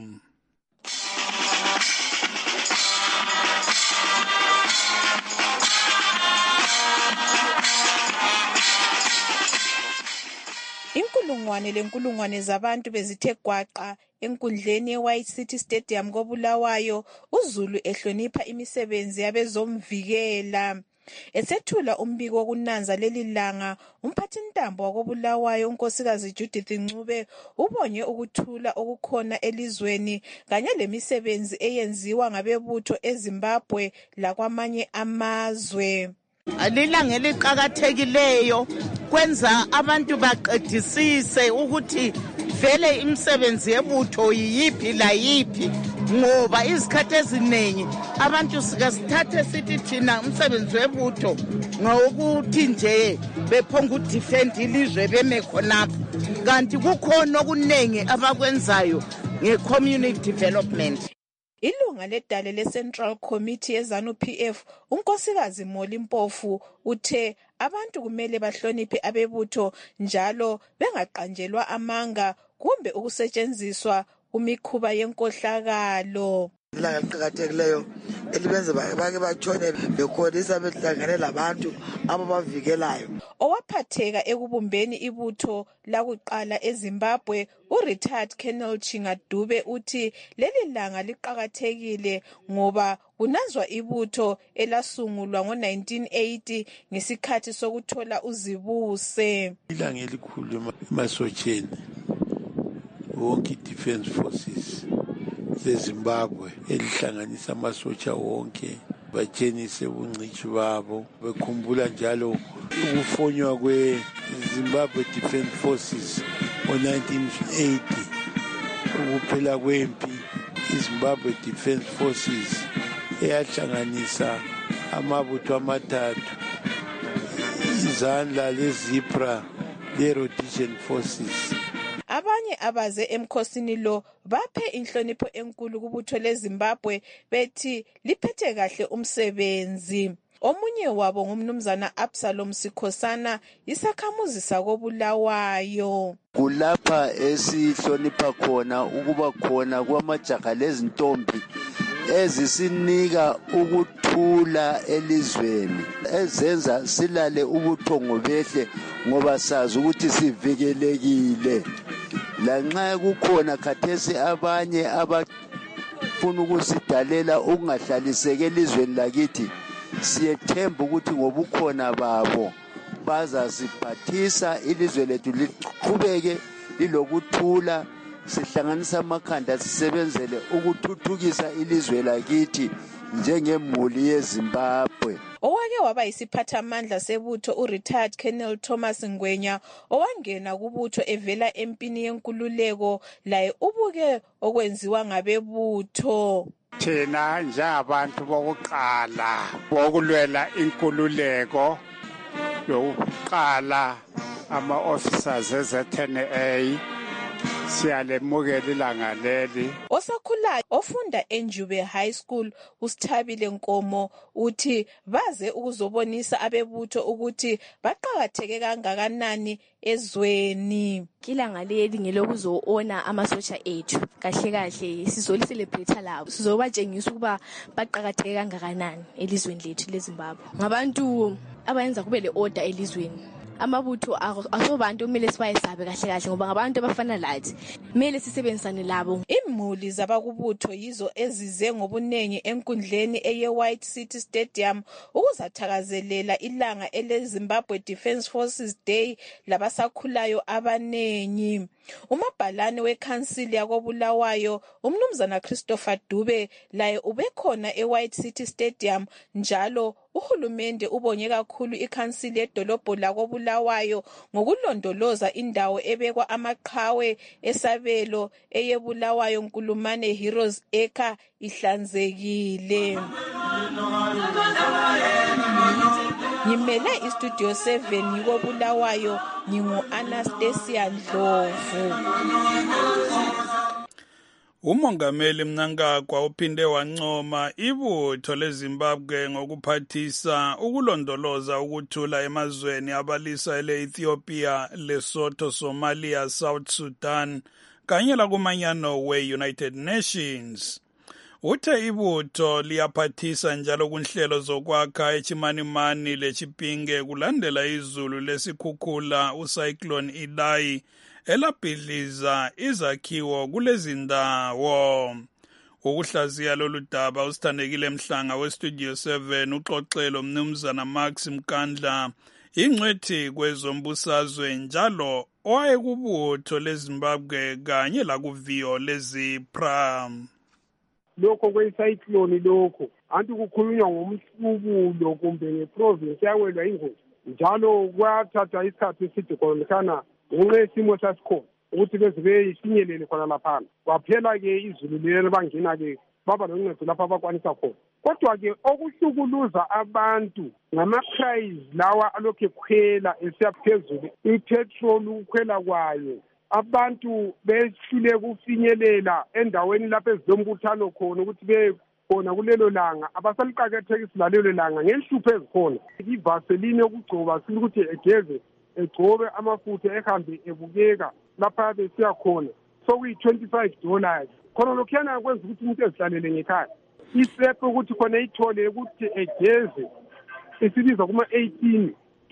S6: Inkulungwane zabantu bezithe gwaqa enkundleni ye-White City Stadium koBulawayo uZulu ehlonipha imisebenzi yabezomvikela. Esethula umbiko wokunanza leli langa, umphathintambo wakoBulawayo unkosikazi Judith Ncube ubonye ukuthula okukhona elizweni kanye lemisebenzi eyenziwa ngabebutho eZimbabwe lakwamanye amazwe.
S8: Lilanga eliqhakathekileyo kwenza abantu baqedisise ukuthi vele imisebenzi yebutho yiyiphi la yiphi ngoba izikhathi eziningi abantu sikasithathe sithi thina umsebenzi webutho ngokuthi nje bephonga udefend ilizwe beme khonapho kanti kukhona okunengi abakwenzayo nge-community development.
S6: Ilunga ledale le-Central Committee yeZANU-PF unkosikazi Moli Mpofu uthe abantu kumele bahloniphe abebutho njalo bengaqanjelwa amanga kumbe ukusetshenziswa kumikhuba yenkohlakalo.
S9: Ilanga eliqhakathekileyo elibenza bake batshone bekholisa behlangane labantu ababavikelayo.
S6: Owaphatheka ekubumbeni ibutho lakuqala eZimbabwe u-retired Colonel Chingadube uthi leli langa liqhakathekile ngoba kunazwa ibutho elasungulwa ngo-1980 ngesikhathi sokuthola uzibuse.
S10: Ilanga elikhulu emasotsheni wonke Defence Forces zeZimbabwe elihlanganisa amasotsha wonke batshenise ubungcitshi babo bekhumbula njalo ukufonywa kwe-Zimbabwe Defence Forces ngo-1980 ukuphela kwempi iZimbabwe Defence Forces eyahlanganisa amabutho amathathu izandla leZipra le-Rhodesian Forces.
S6: Abanye abaze emkhosini lo baphe inhlonipho enkulu kubutho leZimbabwe bethi liphethe kahle umsebenzi. Omunye wabo ngumnumzana Absalom Sikhosana isakhamuzi sakoBulawayo.
S11: Kulapha esihlonipha khona ukuba khona kwamajaha lezintombi ezisinika ukuthula elizweni ezenza silale ubuthongo behle ngoba sazi ukuthi sivikelekile. Lanxa kukhona khathesi abanye abafuna ukusidalela ukungahlaliseki elizweni lakithi, siyethemba ukuthi ngobukhona babo bazasiphathisa ilizwe lethu liqhubeke lilokuthula, sihlanganisa amakhanda sisebenzele ukuthuthukisa ilizwe lakithi njengemuli yeZimbabwe.
S6: Owake Owake waba yisiphathamandla sebutho u-retired Colonel Thomas Ngwenya owangena kubutho evela empini yenkululeko laye ubuke okwenziwa ngabebutho.
S5: Thina njengabantu bokuqala bokulwela inkululeko yokuqala ama-officers eZNA siyalemukela ilanga leli.
S6: Osakhulayo ofunda eNjube High School uSithabile Nkomo uthi baze ukuzobonisa abebutho ukuthi baqakatheke kangakanani ezweni.
S12: Ilanga leli ngelokuzoona amasotsha ethu kahle kahle sizoli-celebrate labo sizobatshengisa ukuba baqakatheke kangakanani elizweni lethu leZimbabwe. Ngabantu abayenza kube le-order elizweni. Amabutho asobantu kumele sibayesabe kahle kahle ngoba ngabantu abafana lathi kumele sisebenzisane labo.
S6: Imuli zabakubutho yizo ezize ngobunengi enkundleni eye-White City Stadium ukuzathakazelela ilanga ele-Zimbabwe Defence Forces Day labasakhulayo abanengi. Umabhalane wekhansili yakobulawayo umnumzana Christopher Dube laye ubekhona e-White City Stadium njalo uhulumende ubonge kakhulu ikhansili yedolobho lakobulawayo ngokulondoloza indawo ebekwa amaqhawe esabelo eyebulawayo Nkulumane Heroes Acre ihlanzekile. Ngimele istudio 7 yikobulawayo ngingu-Anastasia Ndlovu.
S24: Umongameli Mnangagwa uphinde wancoma ibutho leZimbabwe ngokuphathisa ukulondoloza ukuthula emazweni abalisa ele-Ethiopia, Lesotho, Somalia, South Sudan kanye lakumanyano we-United Nations. Uthe ibutho liyaphathisa njalo kunhlelo zokwakha eChimanimani leChipinge kulandela izulu lesikhukhula uCyclone Idai elabhidliza izakhiwo kulezindawo. Ukuhlaziya lolu daba usithandekile Mhlanga westudio 7 uxoxelo mnumzana Max Mkandla ingcwethi kwezombusazwe njalo owayekubutho leZimbabwe kanye lakuviyo leZipra.
S13: Lokho kwecyclone lokho anti kukhulunywa ngomhlubulo kumbe ngeprovince yawelwa ingozi njalo kwathatha isikhathi eside khona ngenxa yesimo sasikhona ukuthi beze beyifinyelele khona laphana. Kwaphela-ke izulu lelo bangena-ke baba loncedo lapho abakwanisa khona. Kodwa-ke okuhlukuluza abantu ngama-price lawa alokhu ekhwela esiya phezulu, ipetrol ukukhwela kwayo. Abantu behlule kufinyelela endaweni lapho ezilombuthano khona ukuthi bekhona kulelo langa abasaliqakathekisi lalelo langa ngenhlupho ezikhona. Ivaseline yokugcoba silukuthi egeze egcobe amafutha ehambe ebukeka lapha besiya khona sokuyi-$25 khona lokhuyana kwenza ukuthi umuntu ezihlalele ngekhaya. Isepe ukuthi khona ithole ukuthi egeze isibiza kuma-$18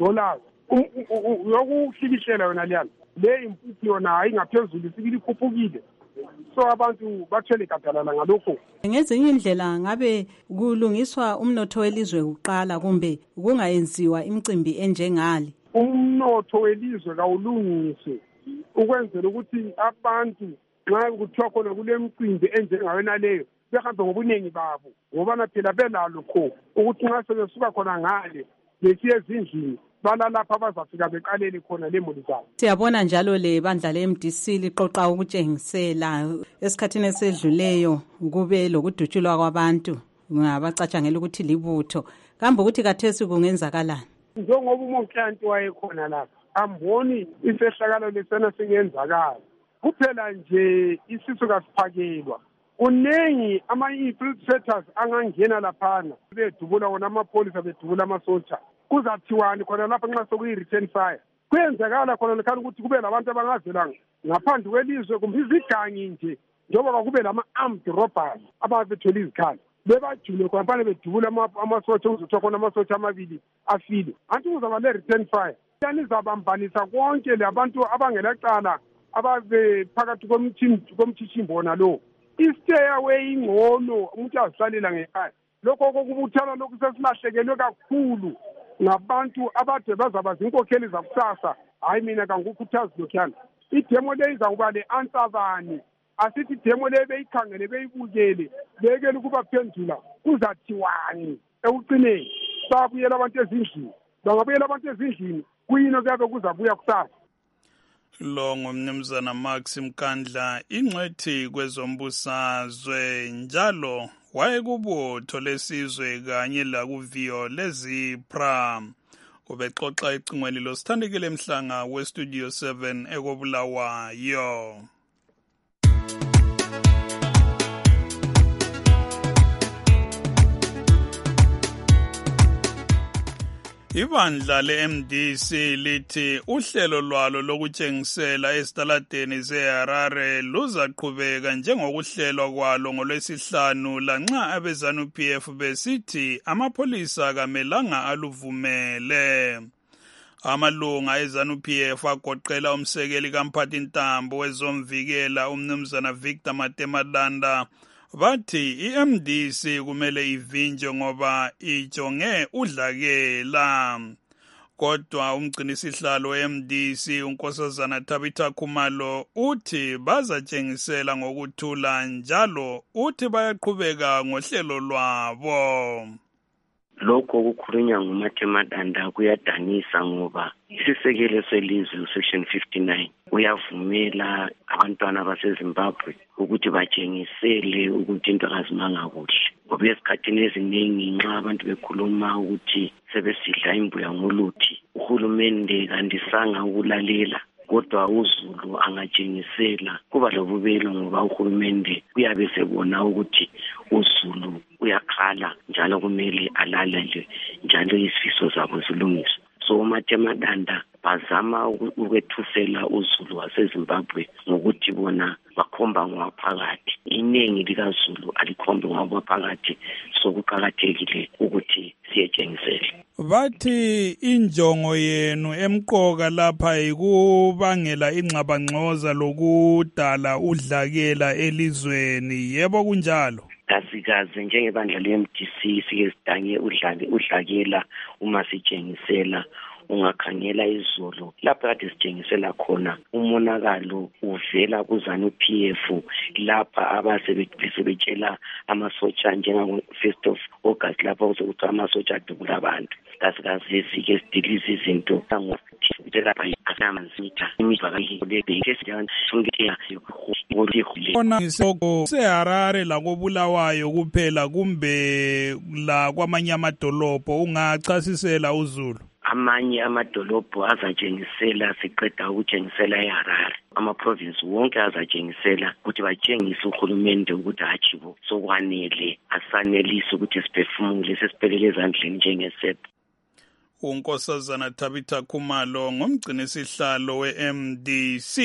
S13: yokuhlikihlela yona leyana le impuphu yona hayi ngaphezulu isibili ikhuphukile. So abantu bathwele gadalala ngalokho.
S23: Ngezinye indlela ngabe kulungiswa umnotho welizwe kuqala kumbe kungayenziwa imicimbi enjengali.
S13: Umnotho welizwe kawulungiswe ukwenzela ukuthi abantu nxa kuthiwa khona kule mcimbi enjengayona leyo behambe ngobuningi babo ngoba phela belalo kho ukuthi nxa sebesuka khona ngale besiye ezindlini balalapha bazafika beqalele khona lemuli zabo.
S23: Siyabona njalo le bandla le-MDC liqoqa ukutshengisela esikhathini esedluleyo kube lokudutshulwa kwabantu ngabacatshangela ukuthi libutho. Kambe ukuthi kathesi kungenzakalani?
S13: Njengoba uMonkanti wayekhona lapha amboni isehlakalo lesena singenzakala kuphela nje isisu kasiphakelwa. Kunengi ama-infiltrators angangena laphana bedubula wona amapholisa bedubula amasotsha. Kuzathiwani khona lapha nxa sokuyi-return fire? Kuyenzakala khona lekhani ukuthi kube labantu abangazelanga ngaphandle kwelizwe kumbe izigangi nje njengoba kube lama-armed robbers ababethwele izikhali bebajule khonapane bedubula amasotsha uzothiwa khona amasotsha amabili afile. Anti kuzaba le-return fire yani izabambanisa konke labantu abangelacala ababephakathi komthithimbo wona lo. I-stay away ingcono umuntu azihlalela ngekhaya. Lokho kokubuthana lokhu sesilahlekelwe kakhulu ngabantu abade bazaba zinkokheli zakusasa. Hayi mina kangukhuthazi lokhuyana. Idemo le izakuba le-ansabani. Asithi idemo le beyikhangele beyibukele bekele ukuba phendula kuzathiwani ekucineni. babuyela abantu ezindlini. Bangabuyela abantu ezindlini kuyini okuyabe kuzabuya kusasa.
S24: Lo ngumnumzana Max Mkandla, ingcwethi kwezombusazwe, njalo wayekubutho lesizwe kanye lakuviyo lezipra. Ubexoxa ecingweni losithandekile Mhlanga weStudio 7 eKobulawayo. Ibandla le-MDC lithi uhlelo lwalo lokutshengisela esitaladeni seHarare luzaqhubeka njengokuhlelwa kwalo ngoLwesihlanu lanxa abe-ZANU-PF besithi amapholisa kamelanga aluvumele. Amalunga eZANU-PF agoqela umsekeli kaMphathintambo wezomvikela umnumzana Victor Matemalanda bathi i-MDC kumele ivinjwe ngoba ijonge udlakela. Kodwa umgcinisihlalo we-MDC unkosazana Tabitha Khumalo uthi bazatshengisela ngokuthula, njalo uthi bayaqhubeka ngohlelo lwabo.
S26: Lokho okukhulunywa nguMathemadanda kuyadanisa ngoba isisekelo selizwe section 59 uyavumela abantwana baseZimbabwe ukuthi batshengisele ukuthi into akazimanga kuhle. Ngoba esikhathini eziningi nxa abantu bekhuluma ukuthi sebesidla imbuya ngoluthi, uhulumende kandisanga ukulalela, kodwa uZulu angatshengisela kuba lobubelo ngoba uhulumende uyabe sebona ukuthi uZulu uyakhala njalo kumele alalele njalo izifiso zabo zilungiswe. So uMathemadanda bazama ukwethusela uZulu waseZimbabwe ngokuthi bona bakhomba ngaphakathi. Iningi likaZulu alikhombe ngaphakathi, so kuqakathekile ukuthi siyetshengisele.
S24: Bathi injongo yenu emqoka lapha ikubangela ingxabangxoza lokudala udlakela elizweni, yebo kunjalo?
S26: Kasikaze njengebandla le-MDC sike sidange udlakela uma sitshengisela. Ungakhangela izolo lapho kade sitshengisela khona umonakalo uvela kuZANU-PF lapha abasebetshela amasotsha njengo-1 of August lapho kuzokuthi amasotsha adubula abantu. Kasikaze sike sidiliza izinto
S24: seHarare lakoBulawayo kuphela kumbe la kwamanye amadolobho, ungachasisela uZulu?
S26: Amanye amadolobho azatshengisela siqeda ukutshengisela eHarare. Ama-province wonke azatshengisela ukuthi batshengise uhulumende ukuthi hatshi bo sokwanele, asanelise ukuthi siphefumule, sesiphelele ezandleni njengesepha.
S24: Unkosazana Tabitha Khumalo ngumgcinisihlalo we-MDC.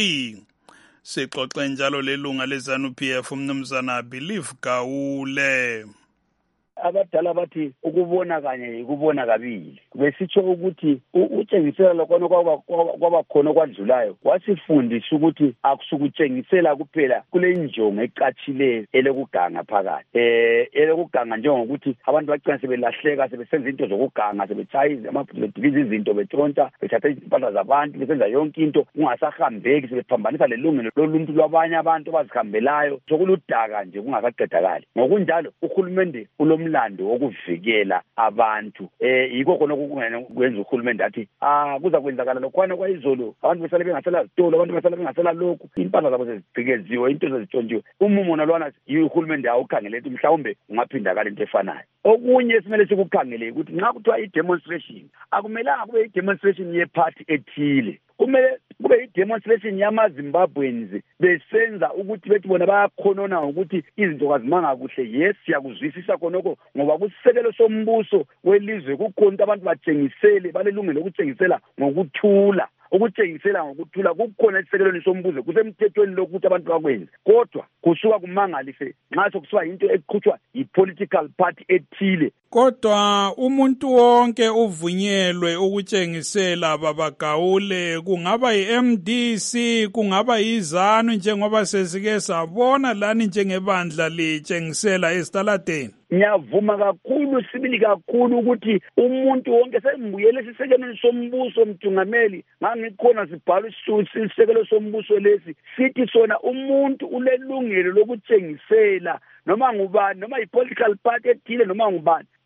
S24: Sixoxe njalo lelunga leZANU-PF umnumzana Believe Gawule.
S4: Abadala bathi ukubona kanye ukubona kabili. Besitsho ukuthi utshengisela lokho kwaba khona kwadlulayo wasifundisa ukuthi akusukutshengisela kuphela kule njongo ecatshileyo elokuganga phakathi. Elokuganga njengokuthi abantu bagcina sebelahleka, sebesenza into zokuganga, sebetshaya amabhilidi izinto, betshontsha, bethatha impahla zabantu, besenza yonke into kungasahambeki, sebephambanisa lelungelo loluntu lwabanye abantu abazihambelayo. Sokuludaka nje kungasaqedakali. Ngokunjalo uhulumende ulomlando wokuvikela abantu. Yiko khona kwenza uhulumende athi kuza kwenzakala lokhwana kwayizolo, abantu besale bengasela zitolo, abantu besale bengasela lokhu, impahla zabo sezigqigeziwe, into sezitshontshiwe. Umumo nalwana uhulumende awukhangele ukuthi mhlawumbe ungaphindakala into efanayo. Okunye esimele sikukhangele ukuthi nxa kuthiwa i-demonstration akumelanga kube i-demonstration yeparty ethile, kumele kube i-demonstration yamaZimbabweans besenza ukuthi bethi bona bayakhonona ngokuthi izinto kazimanga kuhle. Yes, siyakuzwisisa khonoko ngoba kusisekelo sombuso welizwe kukhona abantu batshengisele, balelungelo lokutshengisela ngokuthula. Ukutshengisela ngokuthula kukhona isisekelweni sombuzo, kusemthethweni lokuthi abantu bakwenze, kodwa kusuka kumangalise nxa sokusiba into eqhutshwa yi-political party ethile.
S24: Kodwa umuntu wonke uvunyelwe ukutshengisela babagawule, kungaba yi-MDC, kungaba yiZANU, njengoba sesike sabona lani njengebandla litshengisela esitaladeni.
S4: Ngiyavuma kakhulu, sibili kakhulu ukuthi umuntu wonke sembuyele esisekelweni sombuso mthungameli. Ngangikhona sibhala isisekelo sombuso lesi sithi sona umuntu ulelungelo lokutshengisela noma ngubani, noma i-political party ethile noma ngubani,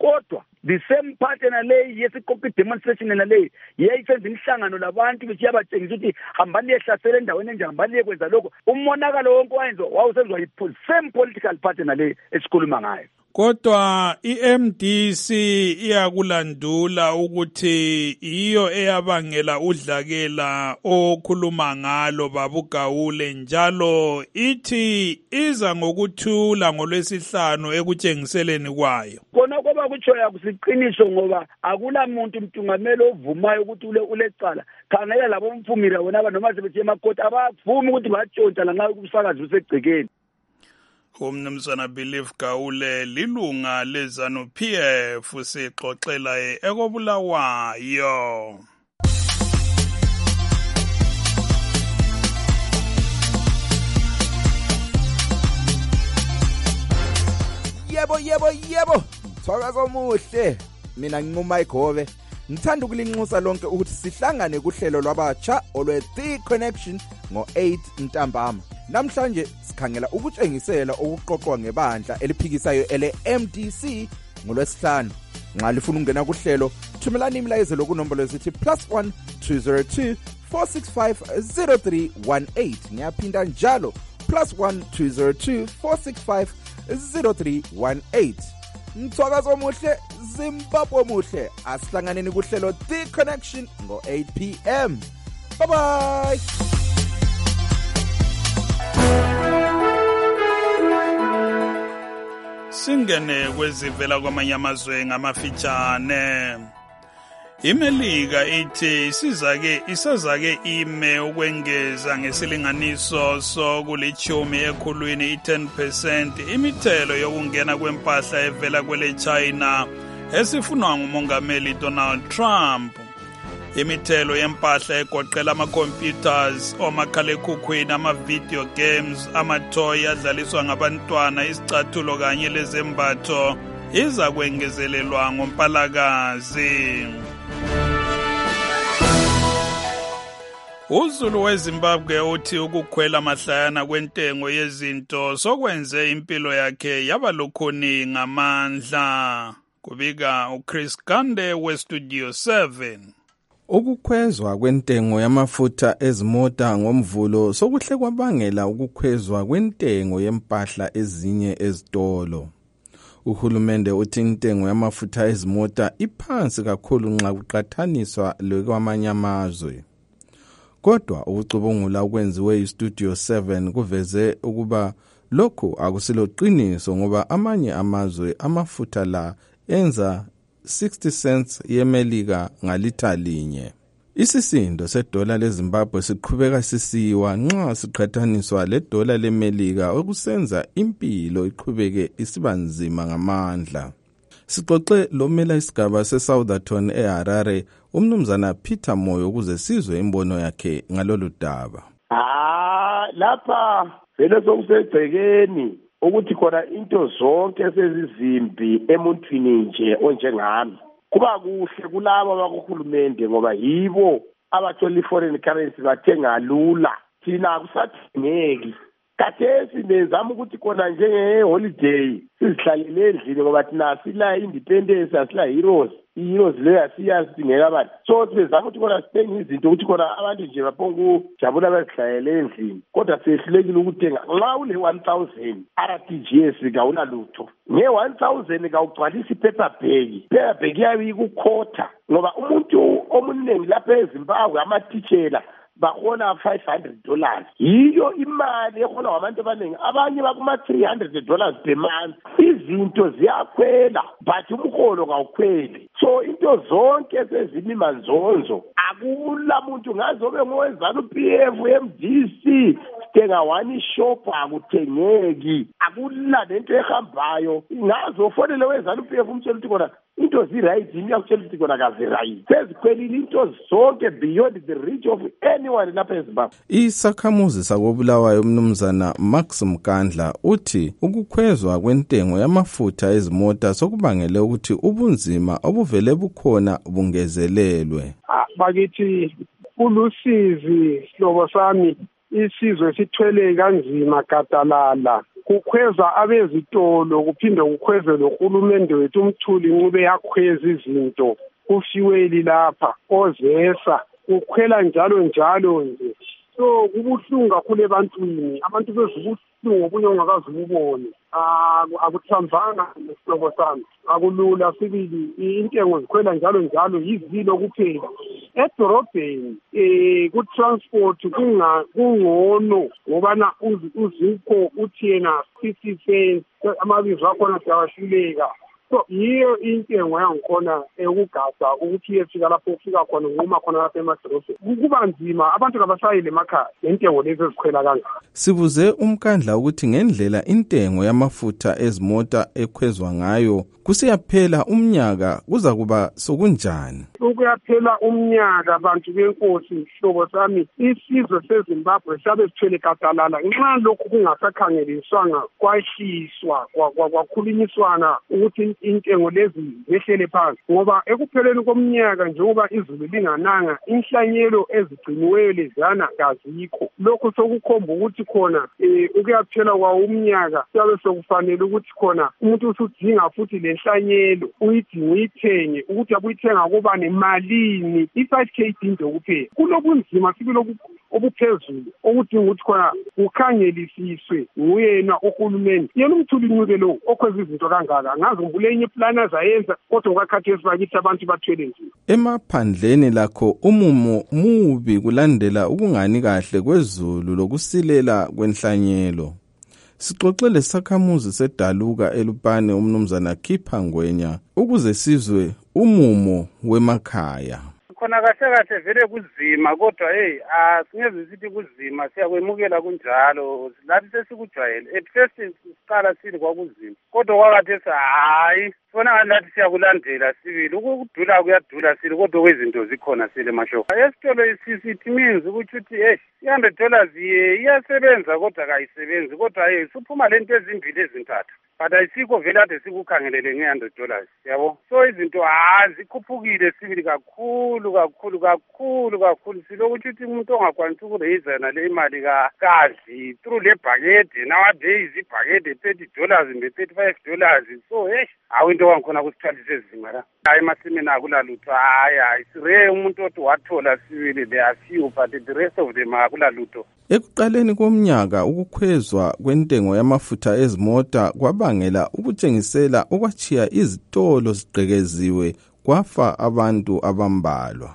S4: kodwa the same party naleyi yesiqoqa demonstration naleyi yeyisenza imihlangano labantu ukuthi yabatshengisa ukuthi hambani liyehlasela endaweni enje hambani liyekwenza lokho. Umonakalo wonke wayenziwa wawusenziwa yi-same political party naleyi esikhuluma ngayo.
S24: Kodwa iMDC iyakulandula ukuthi iyo eyabangela udlakela okhuluma ngalo babugawule, njalo ithi iza ngokuthula ngolwesihlanu ekutshengiseleni kwayo.
S4: Kona kwaba kutshoya kusiqiniso ngoba akulamuntu mtungamelo ovumayo ukuthi ulecala khangela labo mfumira wona noma sebethi emakoti abavumi ukuthi batshontsha la nxa ubusakazi busegcekeni.
S24: Umnumzana Believe Gawule lilunga lezanu PF sixoxela ekobulawayo.
S22: Yebo. Thokoza omuhle. Mina nginguMayikhove. Ngithanda ukulinxusa lonke ukuthi sihlangane kuhlelo lwabatsha olwe-The Connection ngo-8 ntambama. Namhlanje sikhangela ukutshengisela okuqoqwa ngebandla eliphikisayo ele-MDC ngolwesihlanu. Nxa lifuna ukungena kuhlelo, thumelani imilayezelo kunombolo esithi +1 202 465 0318. Ngiyaphinda njalo +1 202 465 0318. Mthwakazo omuhle, Zimbabwe omuhle. Asihlanganeni kuhlelo The Connection ngo-8 p.m. Bye bye.
S24: Singene kwezivela kwamanye amazwe ngamafitshane. IMelika ithi isazake ime ukwengeza ngesilinganiso sokulithumi ekhulwini i-10% imithelo yokungena kwempahla evela kwele China esifunwa ngumongameli Donald Trump. Imithelo yempahla egoqela ama-computers, omakhalekhukhwini, ama-video games, amatoy adlaliswa ngabantwana, isicathulo kanye lezembatho iza kwengezelelwa ngoMpalakazi. uZulu weZimbabwe uthi ukukhwela mahlayana kwentengo yezinto sokwenze impilo yakhe yaba lukhuni ngamandla. Kubika uChris Gande weStudio 7.
S7: Ukukhwezwa kwentengo yamafutha ezimota ngomvulo sokuhle kwabangela ukukhwezwa kwentengo yempahla ezinye ezitolo. Uhulumende uthi intengo yamafutha ezimota iphansi kakhulu nxa kuqathaniswa lokwamanye amazwe. Kodwa ukucubungula okwenziwe iStudio 7 kuveze ukuba lokhu akusilo qiniso ngoba amanye amazwe amafutha la enza 60 cents yeMelika ngalitha linye. Isisindo sedola leZimbabwe siqhubeka sisiwa nxa siqhathaniswa ledola leMelika okusenza impilo iqhubeke isibanzima ngamandla. Sixoxe lomela isigaba seSoutherton eHarare umnumzana Peter Moyo ukuze sizwe imbono yakhe ngalolu daba.
S2: Lapha vele sokusegcekeni ukuthi khona into zonke sezizimbi emuntwini nje onjengami. Kuba kuhle kulabo abakuhulumende ngoba yibo abathola i-foreign currency bathenga lula. Thina akusathengeki. Kathesi nezama ukuthi khona njenge-holiday sizihlalele endlini ngoba thina sila independence asila heroes. I-heroes leyo asiyasidingeka abantu. So sizama ukuthi khona sithenge izinto ukuthi khona abantu nje baphongujabula bezihlalele endlini. Kodwa siyehlulekile ukuthenga. Nxa ule 1000 RTGS kawuna lutho. Nge-1000 kawugcwalisa ipaper bag. Ipaper bag yabe ikukhotha ngoba umuntu omuningi lapha eZimbabwe amateacher bakhona $500. Yiyo imali ekhona ngabantu abaningi. Abanye bakuma $300 per month. Izinto ziyakhwela but umholo kawukhweli. So into zonke sezimi manzonzo. Akula muntu ngazobe ngowezana PF MDC sithenga one shop akuthengeki. Akula lento ehambayo. Ngazofonela wezana PF umtshela ukuthi khona into ziright yini yakutshela ukuthi khona kazi-right. Sezikhwelile into zonke beyond the reach of anyone lapha eZimbabwe.
S7: Isakhamuzi sakobulawayo umnumzana Max Mkandla uthi ukukhwezwa kwentengo yamafutha ezimota sokubangele ukuthi ubunzima obuvele bukhona bungezelelwe.
S13: Bakithi ulusizi hlobo sami isizwe sithwele kanzima gadalala kukhweza abezitolo kuphinde kukhweze lohulumende wethu umthuli ncube yakhweza izinto kufiweli lapha ozesa kukhwela njalo nje so kubuhlungu kakhulu ebantwini abantu bezubuhlungu obunye ongakazi ubone akuthambanga nesihlobo sami akulula sibili intengo zikhwela njalo yizilo kuphela edorobheni ku-transport kungcono ngobana uzikho uthi yena 50 cents amabizo akhona siyawahluleka so yiyo intengo yangikhona ukugada ukuthi uyefika lapho ufika khona nquma khona lapha emadorobheni kuba nzima abantu kabasayile emakhaya nentengo lezi ezikhwela kangaka.
S7: Sibuze uMkandla ukuthi ngendlela intengo yamafutha ezimota ekhwezwa ngayo kusiyaphela umnyaka kuza kuba sokunjani?
S13: Ukuyaphela umnyaka bantu benkosi mhlobo sami isizwe seZimbabwe sabe sithwele gadalala nxa lokhu kungasakhangeliswanga kwahliswa kwakhulunyiswana ukuthi intengo lezi zehlele phansi ngoba ekupheleni komnyaka njengoba izulu lingananga inhlanyelo ezigciniweyo lezana kazikho lokho sokukhomba ukuthi khona ukuyaphela kwawo umnyaka siyabe sokufanele ukuthi khona umuntu usudinga futhi lenhlanyelo uyidinga uyithenge ukuthi abuyithenga kuba nemalini i5 kg kuphela kulobunzima sibilo obuphezulu okudinga ukuthi khona kukhangelisiswe nguyena uhulumeni yena umthuli ncube lo okhweza izinto kangaka ngazi ngibule enye plan azayenza kodwa kwakhathesi bakithi abantu bathwele nje.
S7: Emaphandleni lakho umumo mubi kulandela ukungani kahle kwezulu lokusilela kwenhlanyelo. Sixoxele sakhamuzi sedaluka eLupane umnumzana Khipha Ngwenya ukuze sizwe umumo wemakhaya.
S1: Khona kahle vele kuzima kodwa asingeze sithi kuzima siyakwemukela kunjalo lathi sesikujwayele at first siqala sili kwakuzima kodwa kwakhathesi hayi sibona ngathi siyakulandela sibili ukudula kuyadula sili kodwa kwezinto zikhona sile emashofu esitolo isithi means ukuthi $100 iyasebenza kodwa kayisebenzi kodwa suphuma lento ezimbili ezintathu but ayisikho vele ade sikukhangelele nge$100 yabo so izinto zikhuphukile sibili kakhulu silokuthi umuntu ongakwanisa ukuraiza nale imali kadli through le bhakede nowadays ibhakede $30 $35 so into wangikhona kusithwalisa ezima la emasimini akulalutho sire umuntu othi wathola sibili there are few but the rest of them akulalutho.
S7: Ekuqaleni komnyaka ukukhwezwa kwentengo yamafutha ezimota kwabangela ukutshengisela okwachiya izitolo ziqekeziwe kwafa abantu abambalwa.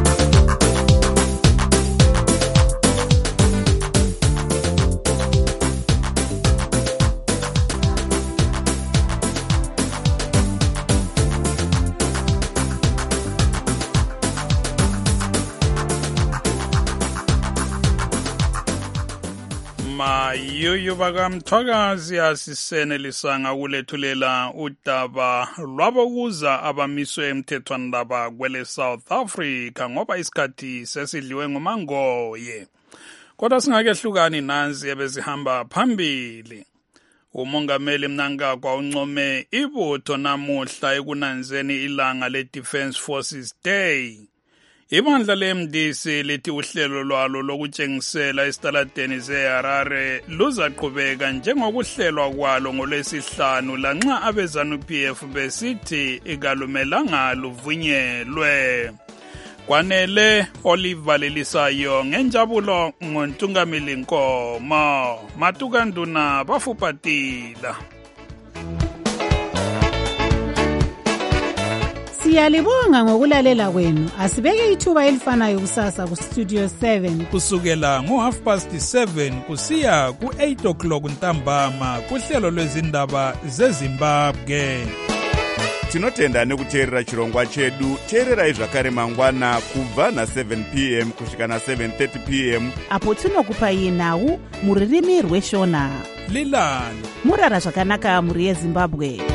S24: Mayuyu bakamthwakazi asisenelisanga kulethulela udaba lwabokuza abamiswe emthethwandaba kwele South Africa ngoba isikhathi sesidliwe ngumangoye. Kodwa singakehlukani nansi ebezihamba phambili. Umongameli Mnangagwa uncome ibutho namuhla ekunanzeni ilanga le-Defence Forces Day. Ibandla leMDC lithi uhlelo lwalo lokutshengisela esitaladeni zeHarare luzaqhubeka njengokuhlelwa kwalo ngolwesihlanu lanxa abeZANU-PF besithi ikalumelanga luvunyelwe. Kwanele Oliver Lelisayo ngenjabulo ngontungameli Nkomo Matukanduna bafupatila.
S14: Siyalibonga ngokulalela kwenu. Asibeke ithuba elifanayo kusasa ku Studio 7
S3: kusukela ngo7:30 kusiya ku8 ntambama kuhlelo lwezindaba zeZimbabwe.
S15: Tinotenda nekuteerera chirongwa chedu. Teererai zvakare mangwana kubva na7 p.m. kusvika na7:30 p.m.
S14: apo tinokupai nhau muririmi rweshona.
S3: Lilani
S14: murara zvakanaka muri yeZimbabwe.